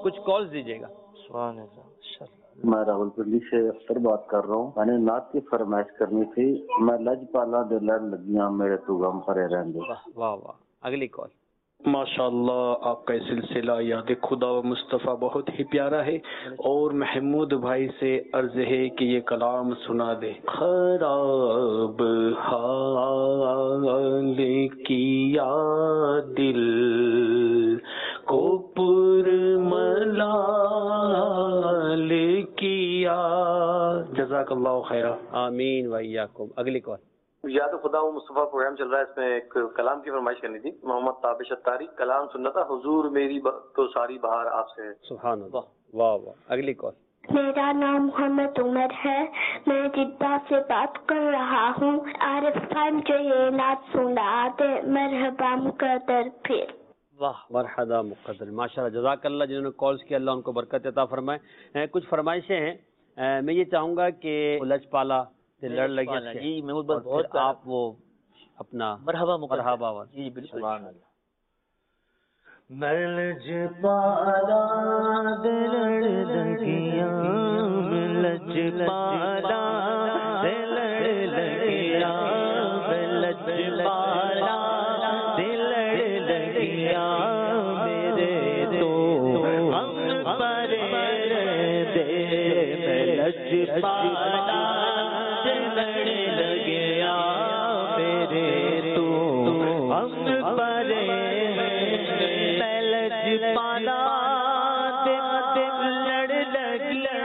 S2: کچھ کالز دیجیے گا.
S5: سبحان اللہ.
S11: میں راول پنڈی سے اختر بات کر رہا ہوں. میں نے نعت کی فرمائش کرنی تھی. میں لج پالا دے لڑ لگیاں میرے تو غم پرے رہندے.
S2: واہ واہ واہ. اگلی کال.
S12: ماشاء اللہ آپ کا یہ سلسلہ یاد خدا و مصطفیٰ بہت ہی پیارا ہے، اور محمود بھائی سے عرض ہے کہ یہ کلام سنا دے. خراب حال کیا دل کو پر ملال کیا. جزاک اللہ خیرہ.
S2: آمین و ایاکم. اگلی کال.
S13: یاد خدا و مصطفیٰ پروگرام چل رہا ہے، اس میں ایک کلام کی فرمائش کرنی تھی. محمد تابش اتاری. کلام سننا تھا، حضور میری تو ساری بہار آپ سے ہے.
S2: سبحان اللہ. واہ واہ. اگلی کال.
S14: میرا نام محمد عمر ہے، میں جدہ سے بات کر رہا ہوں. عارف بھائی مجھے یہ نعت سنا دے. مرحبا مقدر. پھر
S2: واہ مرحبا مقدر. ماشاءاللہ جزاک اللہ. جنہوں نے کالز کیا اللہ ان کو برکت عطا فرمائے. کچھ فرمائشیں ہیں. میں یہ چاہوں گا کہ لج پالا لڑ لگے
S5: جی محمود بھائی بہت
S2: آپ وہ اپنا
S5: مرحبا
S2: مرحبا
S5: جی بالکل. سبحان اللہ.
S4: لج پالا لڑ لگیاں لج پالا لڑ لگیاں لج پالا لڑ لگیاں میرے تو ہم پر دے. لج پالا لڑ لگیا میرے تو ہم پر لج پالا لڑ لگیا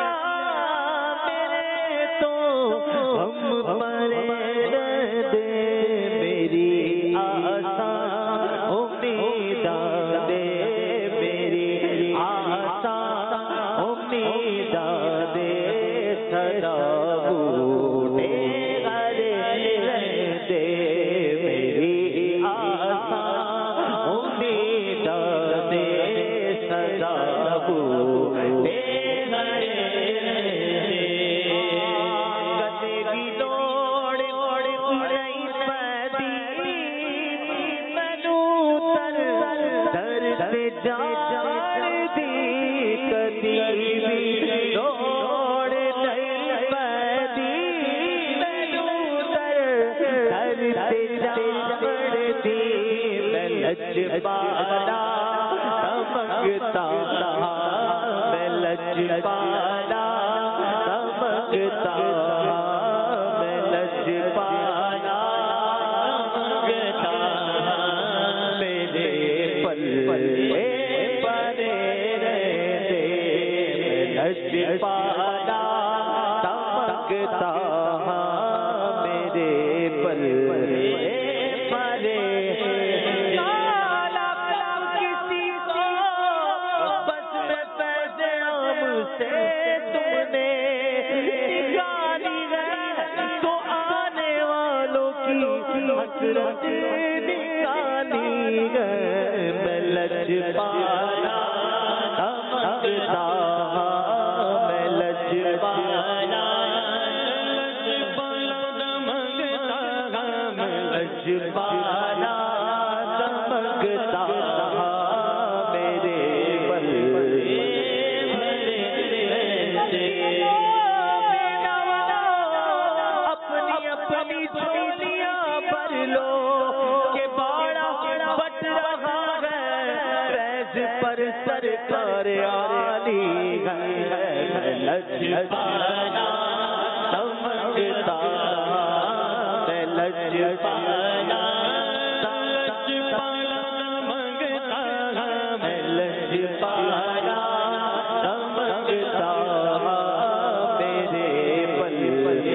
S4: میرے تو ہم پر دے. میری آسان امید دے میری آسان امید دے. سدا بوٹے غرے دے میری آسان امید دے. سدا بوٹے غرے دے. کدے کی دوڑ نہیں پیدی مینو تر سے جان دی. کدی بھی دوڑ نہیں پیدی مینو تر سے جان دی. میں لج پالا منگتا میں لج پالا منگتا میں لج پالا منگتا میرے پلے پرے رہتے. لج پالا منگتا میرے پلے پرے. تم نے نکالی ہے تو آنے والوں کی حسرت نکالی ہے. میں لج پالا منگتا میں لج پالا منگتا میں لج پالا منگتا میرے بلے. اپنی چولیاں بھر لو کہ باڑا بٹ رہا ہے. فیض پر سرکار عالی ہے. لج پالا منگتا میں لج پالا منگتا میں لج پالا منگتا میرے پلے.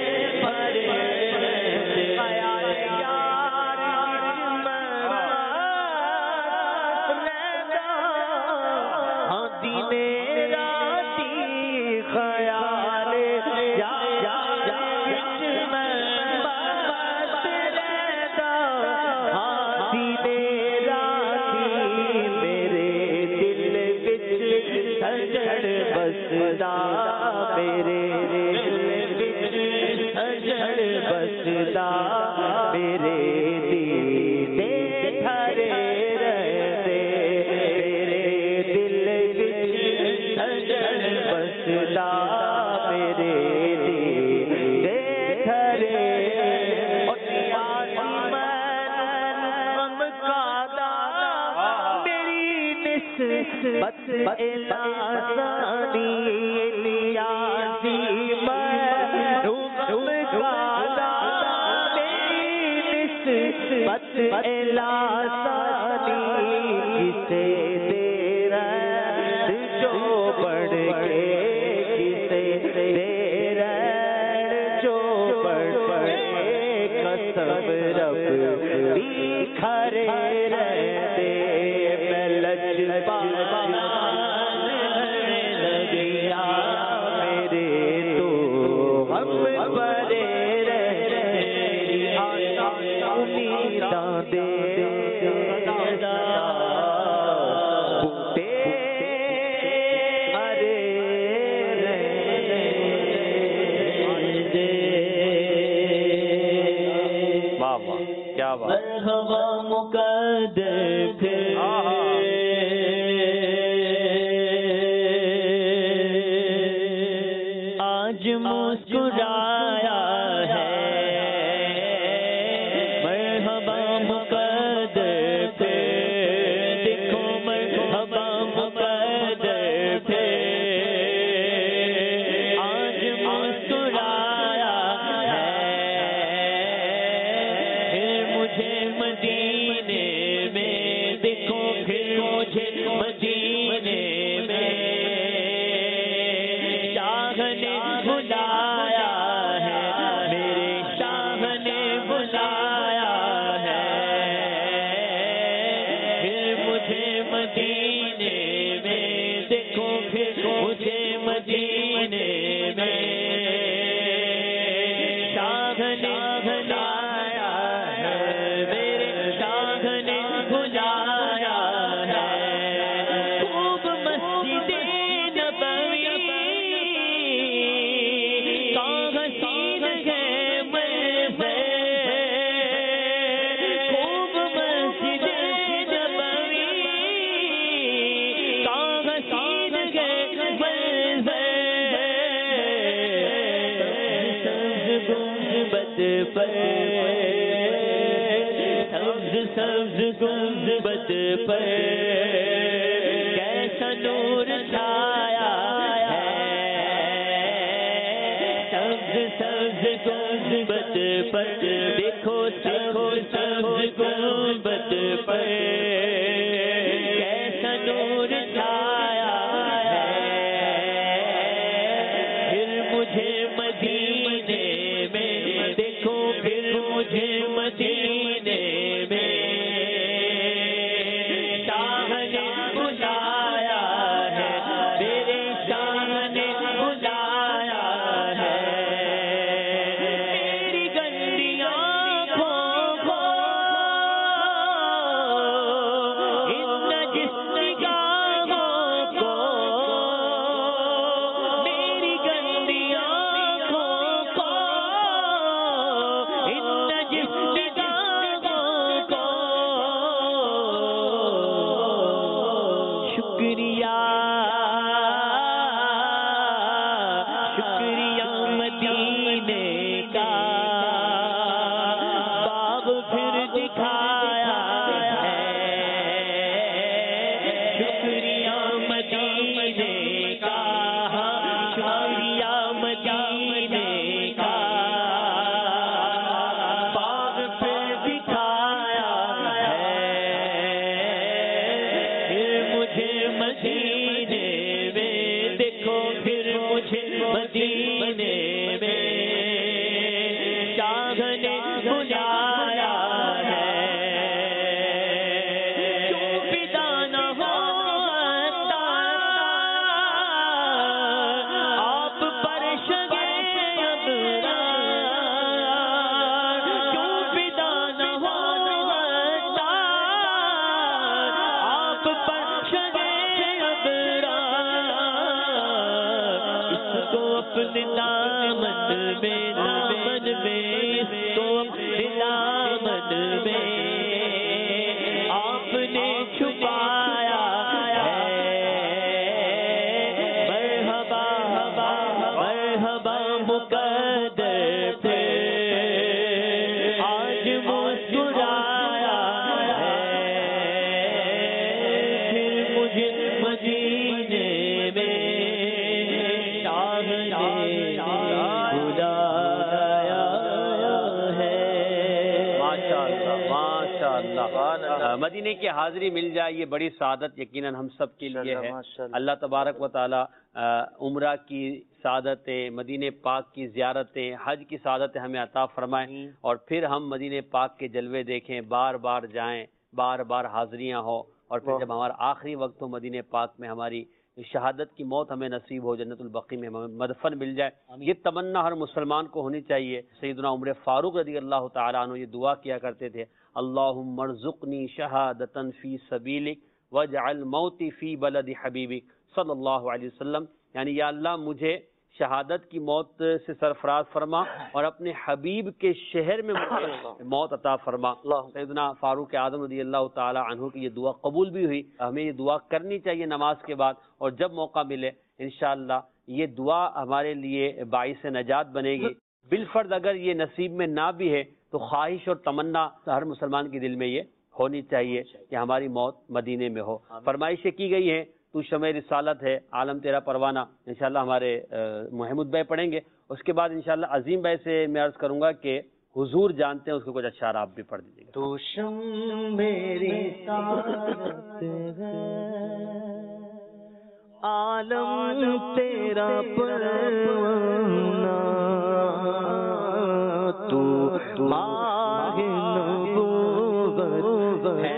S4: بسدا میرے دل سجڑ بسدا میرے دل دھرے رہتے. میرے دل الاسانی الیاسی مرحوم کالا نسبت الاسانی کسے دے رہے جو بڑھ کے کسے دے رہے جو بڑھ کے قسم رب بکھرے رہتے میں لجپال نبیاں میرے تو ہم بڑے رہتے امیداں دے بوٹے ہرے رہتے
S2: واہ واہ کیا بات
S4: مرحبا مقدر پھر آج مسکرایا ہے مرحبا مقدر پھر دیکھو مرحبا مقدر پھر آج مسکرایا ہے پھر مجھے مدینے میں دیکھو پھر مجھے مدینے میں شاہ نے بلایا ہے میرے شاہ نے بلایا ہے پھر مجھے مدینے میں دیکھو پھر مجھے مدینے میں شاہ نے بلایا ہے میرے شاہ نے بلایا ہے خوب مسجد نبوی کا حسین ہے منظر خوب مسجد نبوی کا حسین ہے منظر سبز گنبد پر سبز گنبد پر کیسا نور چھایا ہے سبز گنبد پر دیکھو سبز گنبد پر کیسا نور چھایا ہے پھر مجھے مدینے میں دیکھو پھر مجھے مدینے میں شاہ نے بلایا ہے میرے شاہ نے بلایا ہے میری گندی آنکھوں کو ان نجس نگاہوں کو میری گندی آنکھوں کو ان نجس نگاہوں کو شکریہ شکریہ مدینے کا باغ پھر دکھایا ہے شکریہ مدینے کا شکریہ مدینے کا باغ پھر دکھایا ہے پھر مجھے مدینے میں دیکھو پھر مجھے مدینے میں شاہ نے بلایا ہے کیوں فدا نہ ہوتا آپ پر شگے ابرار کیوں فدا نہ ہوتا آپ پر شگے ابرار اس کو اپنے دامن میں اس کو
S2: ماشاءاللہ مدینے کی حاضری مل جائے یہ بڑی سعادت یقیناً ہم سب کے لیے ہے. اللہ تبارک و تعالی عمرہ کی سعادتیں، مدینے پاک کی زیارتیں، حج کی سعادتیں ہمیں عطا فرمائیں اور پھر ہم مدینے پاک کے جلوے دیکھیں، بار بار جائیں، بار بار حاضریاں ہوں اور پھر جب ہمارا آخری وقت ہو مدینے پاک میں ہماری شہادت کی موت ہمیں نصیب ہو، جنت البقیع میں ہمیں مدفن مل جائے. یہ تمنا ہر مسلمان کو ہونی چاہیے. سیدنا عمر فاروق رضی اللہ تعالیٰ عنہ یہ دعا کیا کرتے تھے، اللہم ارزقنی شہادتا فی سبیلک واجعل موتی فی بلد حبیبک صلی اللہ علیہ وسلم. یعنی یا اللہ مجھے شہادت کی موت سے سرفراز فرما اور اپنے حبیب کے شہر میں مجھے موت عطا فرما. سیدنا فاروق اعظم رضی اللہ تعالی عنہ کی یہ دعا قبول بھی ہوئی. ہمیں یہ دعا کرنی چاہیے نماز کے بعد اور جب موقع ملے انشاءاللہ یہ دعا ہمارے لیے باعث نجات بنے گی. بالفرض اگر یہ نصیب میں نہ بھی ہے تو خواہش اور تمنا ہر مسلمان کے دل میں یہ ہونی چاہیے کہ ہماری موت مدینے میں ہو. فرمائشیں کی گئی ہیں، تو شمع رسالت ہے، عالم تیرا پروانہ انشاءاللہ ہمارے محمود بھائی پڑھیں گے. اس کے بعد انشاءاللہ عظیم بھائی سے میں عرض کروں گا کہ حضور جانتے ہیں، اس کو کچھ اشعار آپ بھی پڑھ دیجیے گا.
S4: تو شمع رسالت ہے، عالم تیرا پروانہ، تو ماہ نبوت ہے،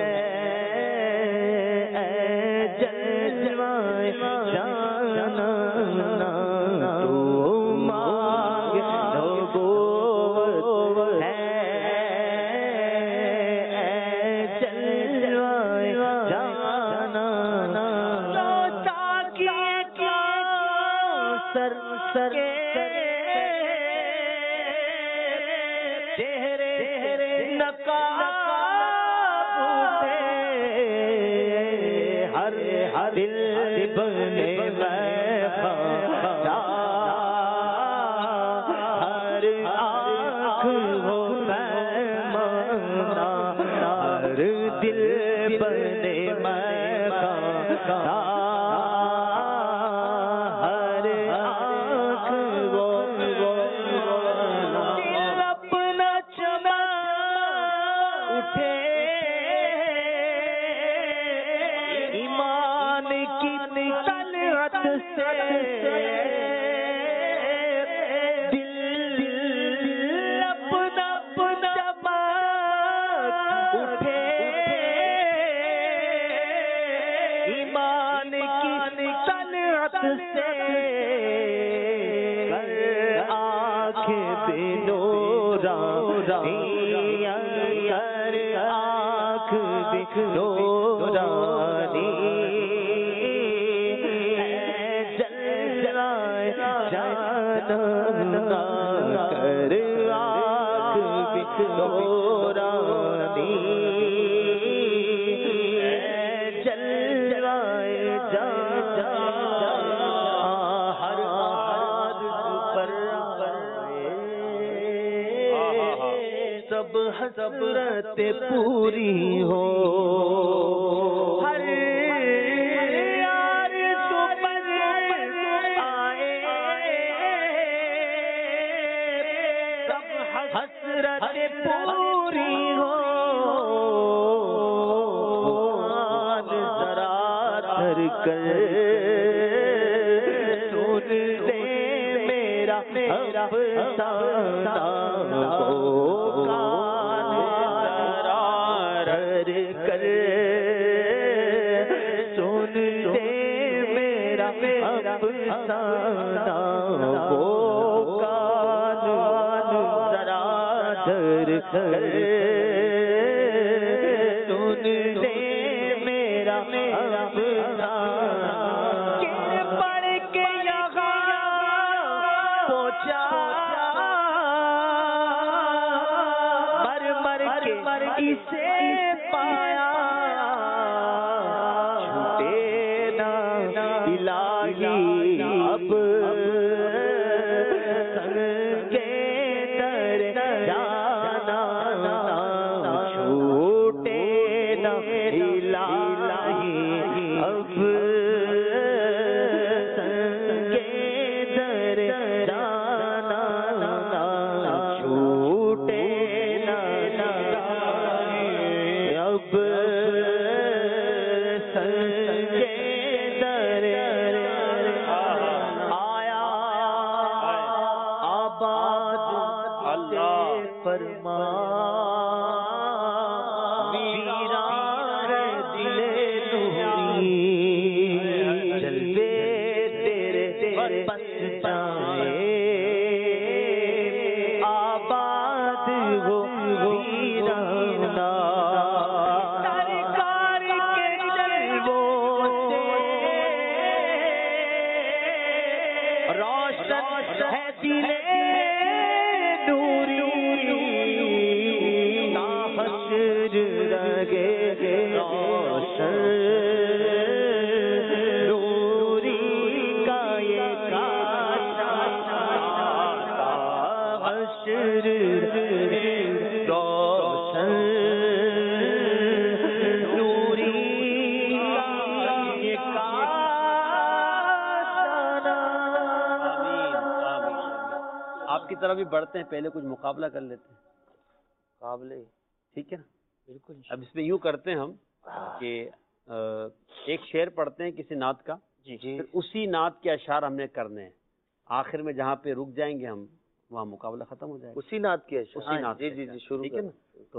S4: حسرت پوری ہو، ہر یار سپر آئے، سب حسرت پوری ہو، ذرا دھر کر سن دے میرا افسانہ کو، پڑھ کے یہاں پہنچا مر مر کے اسے پایا، چھوٹے نا الہی اب سنگے در جانا، چھوٹے نا الہی اب سنگے در جانا، چھوٹے نا فرما ویران دل نوری جلوے تیرے بس جائے آباد ہو ویرانا سرکار کے جلووں سے روشن ہے دل
S2: آپ کی طرف بھی بڑھتے ہیں، پہلے کچھ مقابلہ کر لیتے ہیں.
S5: قابلے
S2: ٹھیک ہے نا؟
S5: بالکل.
S2: اب اس میں یوں کرتے ہیں ہم کہ ایک شعر پڑھتے ہیں کسی نعت کا،
S5: جی
S2: پھر اسی نعت کے اشعار ہم نے کرنے ہیں، آخر میں جہاں پہ رک جائیں گے ہم وہاں مقابلہ ختم ہو جائے گا.
S5: اسی نعت کی اشعار.
S2: اسی نعت
S5: جی جی جی شروع
S2: ٹھیک ہے نا؟ تو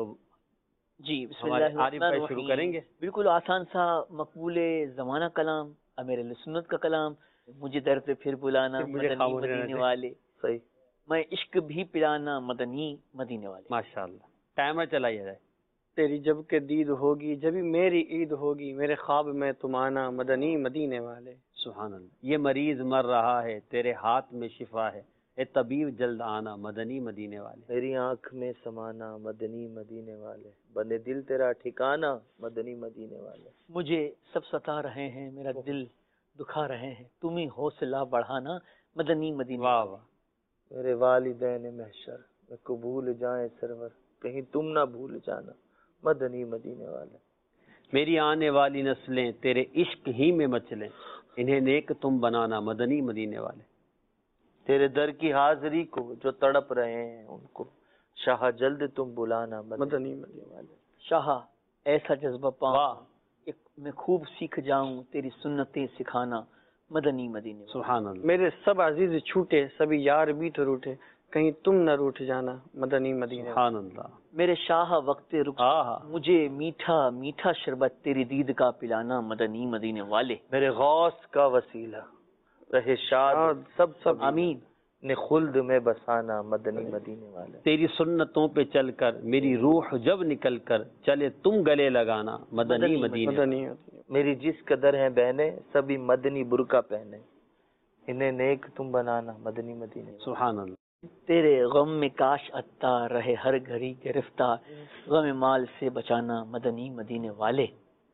S15: جی بسم
S2: ہمارے
S15: اللہ
S2: عارف بھائی شروع کریں گے.
S15: بالکل آسان سا مقبول زمانہ کلام، امیر اہل سنت کا کلام. مجھے در پہ پھر بلانا مدنی مدینے والے،
S5: صحیح.
S15: میں عشق بھی پلانا مدنی مدینے والے.
S2: ماشاءاللہ. ٹائمر چلائیے جائے.
S3: تیری جب کہ دید ہوگی جبھی میری عید ہوگی، میرے خواب میں تم آنا مدنی مدینے والے.
S2: سبحان اللہ. یہ مریض مر رہا ہے تیرے ہاتھ میں شفا ہے، اے طبیب جلد آنا مدنی مدینے والے.
S5: میری آنکھ میں سمانا مدنی مدینے والے، بندے دل تیرا ٹھکانا مدنی مدینے والے.
S15: مجھے سب ستا رہے ہیں، میرا دل دکھا رہے ہیں، تم ہی حوصلہ بڑھانا مدنی مدینے.
S2: واہ واہ.
S5: میرے والدین محشر میں کو بھول جائیں سرور، کہیں تم نہ بھول جانا مدنی مدینے والے.
S2: میری آنے والی نسلیں تیرے عشق ہی میں مچلیں، انہیں نیک تم بنانا مدنی مدینے والے.
S5: تیرے در کی حاضری کو جو تڑپ رہے ہیں ان کو شاہ جلد تم بلانا مدنی مدینے والے.
S15: شاہ ایسا جذبہ پاؤں میں خوب سیکھ جاؤں، تیری سنتیں سکھانا مدنی مدینے.
S2: سبحان اللہ.
S3: میرے سب عزیز چھوٹے، سبھی یار بھی تو روٹے، کہیں تم نہ روٹ جانا مدنی مدینے.
S2: سبحان اللہ.
S15: میرے شاہ وقت رخ مجھے میٹھا میٹھا شربت تیری دید کا پلانا مدنی مدینے والے.
S5: میرے غوث کا وسیلہ رہے شاد سب
S15: آمین
S5: نے خلد میں بسانا مدنی مدینے والے.
S2: تیری سنتوں پہ چل کر میری روح جب نکل کر چلے تم گلے لگانا مدنی مدینے.
S5: میری جس قدر ہیں بہنیں سبھی مدنی برقع پہنے، انہیں نیک تم بنانا مدنی مدینے.
S2: سبحان اللہ.
S15: تیرے غم میں کاش اتا رہے ہر گھڑی گرفتار، غم مال سے بچانا مدنی مدینے والے.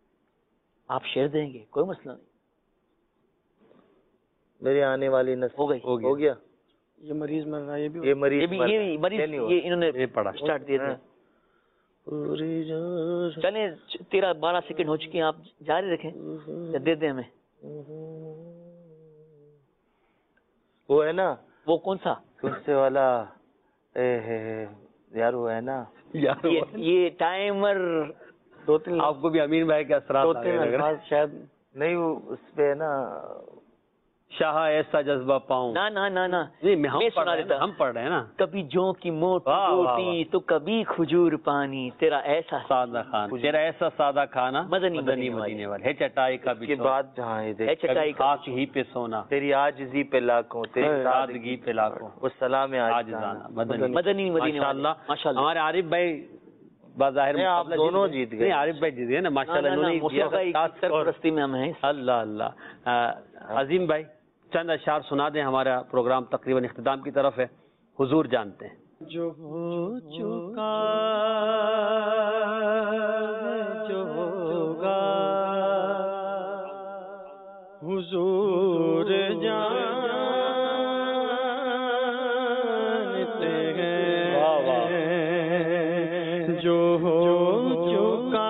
S15: آپ شعر دیں گے کوئی مسئلہ نہیں.
S5: میری آنے والی نسل ہو گیا.
S3: یہ مریض مر رہا ہے، یہ بھی
S5: یہ مریض
S15: یہ انہوں نے
S2: پڑھا
S15: اسٹارٹ دیا تھا. چلیں 13-12 سیکنڈ ہو چکے ہیں، آپ جاری رکھیں یا دے دیں ہمیں.
S5: وہ ہے نا
S15: وہ کون سا
S5: سے والا یار وہ ہے نا
S15: یہ ٹائمر
S3: 2-3
S2: آپ کو بھی امین بھائی کے اثرات
S3: شاید
S5: نہیں، وہ اس پہ ہے نا
S2: شاہ ایسا جذبہ پاؤں.
S15: نا نا نا نا
S2: ہم پڑھ رہے ہیں نا.
S15: کبھی جو کی موٹی روٹی تو کبھی کھجور پانی، تیرا ایسا
S2: سادہ کھانا، تیرا ایسا سادہ کھانا مدنی مدینے والے. ہے چٹائی کا
S5: کے بعد جہاں
S15: ہے چٹائی کا
S2: خاک ہی پہ سونا،
S5: تیری عاجزی پہ لاکھوں، تیری
S2: سادگی پہ لاکھوں،
S5: وہ سلام
S2: عاجزانہ
S15: مدنی مدینے.
S2: ماشاءاللہ. ہمارے عارف بھائی بظاہر
S5: آپ دونوں جیت گئے.
S2: عارف بھائی جیت گئے نا ماشاءاللہ.
S15: سرپرستی میں ہم ہیں.
S2: اللہ اللہ. عظیم بھائی چند اشعار سنا دیں، ہمارا پروگرام تقریباً اختتام کی طرف ہے. حضور جانتے ہیں.
S4: جو ہو چکا جو ہوگا حضور جانتے ہیں، جو ہو چکا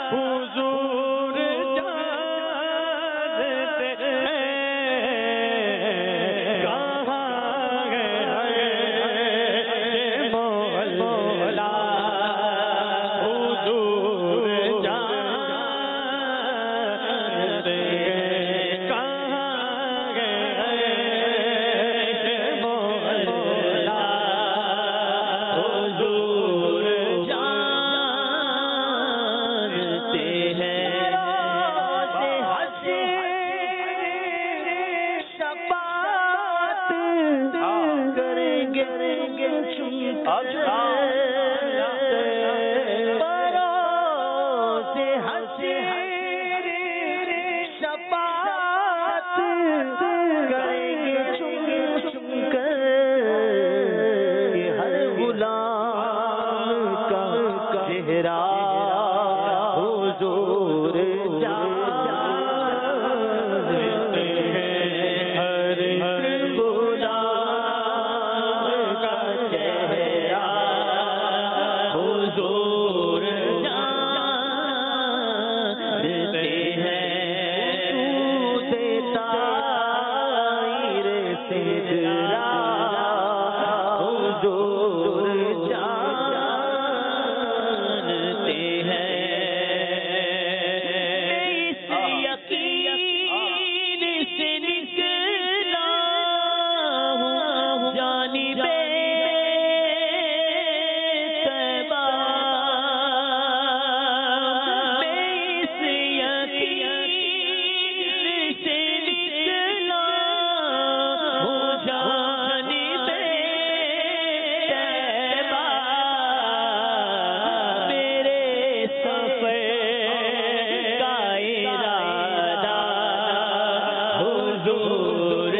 S4: حضور جانتے ہیں کہاں گئے مولا حضور جانتے ہیں کہاں گئے مولا حضور جانتے ہیں شفاعت کریں گے بروز حشر شفاعت کریں گے چم کر ہر غلام کا چہرہ حضور جانتے ہیں ہر غلام کا چہرہ حضور جانتے ہیں طائر سدرا حضور جانتے ہیں اس یقین سے نکلا ہوں جانب طیبہ میں اس یقین سے نکلا ہوں جانب طیبہ میرے سفر کا ارادہ حضور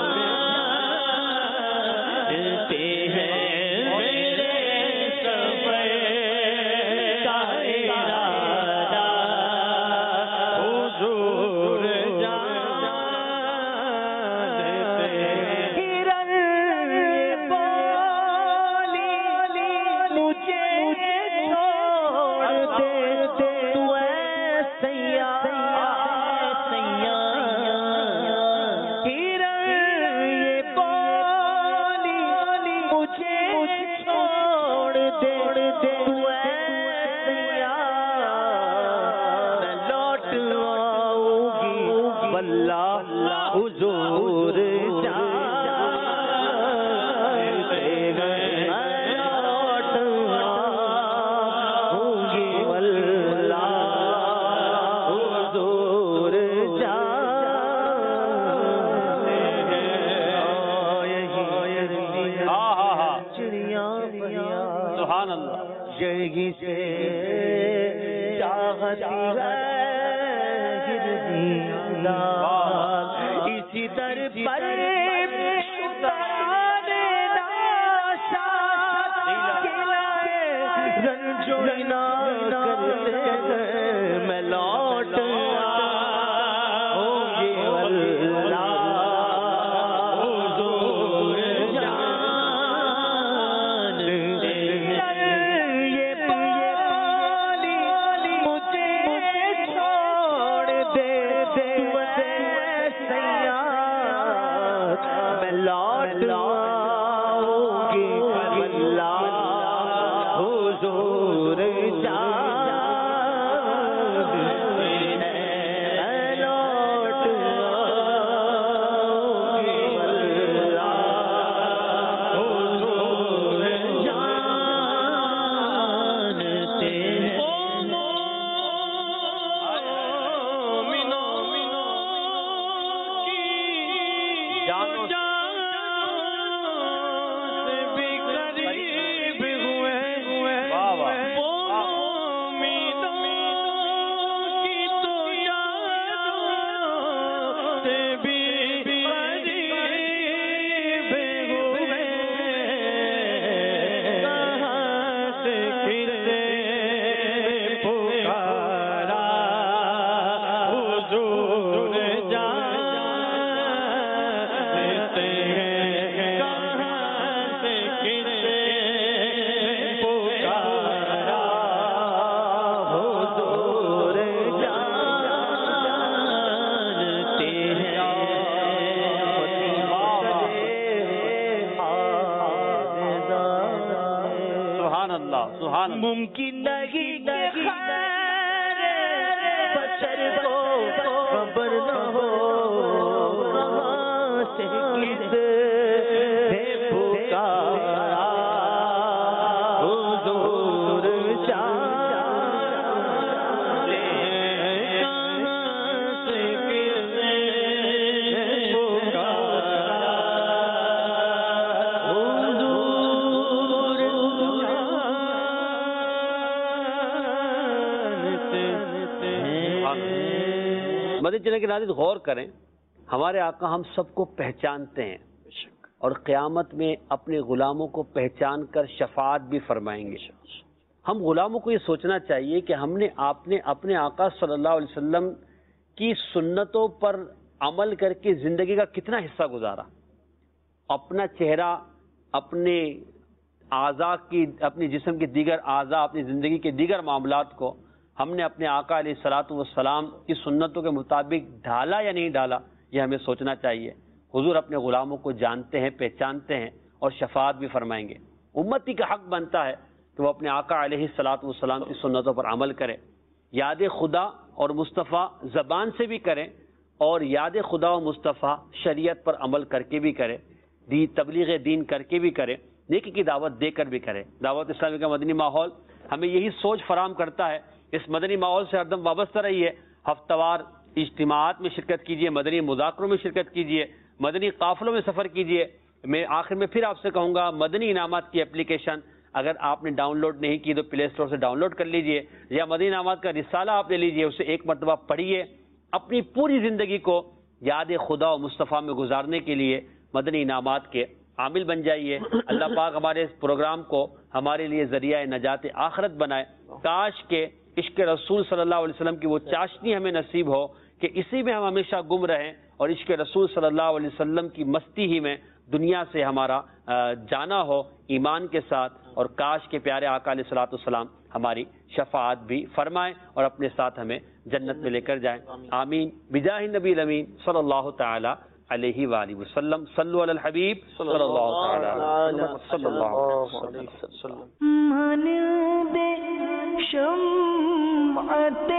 S4: جانتے ہیں میرے سفر کا ارادہ حضور جانتے ہیں ہرن بولی مجھے چھوڑ دے تو اے سیاح ہرن بولی مجھے چھوڑ دے تو اے سیاح میں لوٹ آؤں گی واللہ حضور جانتے ہیں میں لوٹ آؤں گی واللہ حضور جانتے ہیں چڑیاں
S2: سبحان اللہ.
S4: یہی سے چاہتی ہے اسی در پر شکران ناشاد کھلائے رنجونا کرتے میں لوٹ آؤں گی واللہ حضور جانتے ہیں یہ پانی مجھے چھوڑ دے سیاح میں لوٹ آؤں گی واللہ حضور جانتے ہیں मुमकिन नहीं कि खैर बशर को खबर न हो कहाँ से किसे पुकारा हुजूर जाने कहाँ से किसे पुकारा हुजूर
S2: मदीने चलने के नाज़रीन गौर करें, हमारे आका हम सबको पहचानते हैं और क़यामत में अपने ग़ुलामों को पहचान कर शफाअत भी फरमाएंगे। हम ग़ुलामों को ये सोचना चाहिए कि आपने अपने आका सल्लल्लाहु अलैहि वसल्लम की सुन्नतों पर अमल करके ज़िंदगी का कितना हिस्सा गुजारा। अपना चेहरा, अपने आज़ा की, अपने जिस्म के दीगर आज़ा, अपनी ज़िंदगी के दीगर मामलात को हमने अपने आका अलैहिस्सलातु वस्सलाम की सुन्नतों के मुताबिक ढाला या नहीं ढाला, यह हमें सोचना चाहिए। हुजूर अपने ग़ुलामों को जानते हैं, पहचानते हैं और शफाअत भी फरमाएंगे। उम्मती का हक बनता है कि वो अपने आका अलैहिस्सलातु वस्सलाम की सुन्नतों पर अमल करें। याद खुदा और मुस्तफ़ा ज़बान से भी करें और याद खुदा और मुस्तफ़ा शरीयत पर अमल करके भी करें, तबलीग दीन करके भी करें, नेकी की दावत देकर भी करें। दावत इस्लामी का मदनी माहौल हमें यही सोच फराम करता है। इस मदनी माहौल से हरदम वाबस्ता रहिए। हफ्तावार इज्तिमाआत में शिरकत कीजिए, मदनी मुज़ाकरों में शिरकत कीजिए, मदनी काफ़िलों में सफ़र कीजिए। मैं आखिर में फिर आपसे कहूँगा, मदनी इनामात की एप्लीकेशन अगर आपने डाउनलोड नहीं की तो प्ले स्टोर से डाउनलोड कर लीजिए, या मदनी इनामात का रिसाला आप ले लीजिए, उसे एक मरतबा पढ़िए। अपनी पूरी ज़िंदगी को याद खुदा और मुस्तफ़ा में गुजारने के लिए मदनी इनामात के आमिल बन जाइए। अल्लाह पाक हमारे इस प्रोग्राम को हमारे लिए ज़रिया नजात आखिरत बनाए। काश के इश्क रसूल सल्लल्लाहु अलैहि वसल्लम की वो चाशनी हमें नसीब हो कि इसी में हम हमेशा गुम रहें और इश्क रसूल सल्लल्लाहु अलैहि वसल्लम की मस्ती ही में दुनिया से हमारा जाना हो ईमान के साथ। और काश के प्यारे आका अलैहिस्सलातु वस्सलाम हमारी शफाअत भी फरमाएं और अपने साथ हमें जन्नत में लेकर जाएं। आमीन बिजाहि नबील अमीन सल्लल्लाहु तआला अलैहि वालैहि वसल्लम। सल्लु अलल हबीब सल्लल्लाहु तआला अलैहि वसल्लम।
S1: मन दे शम्अते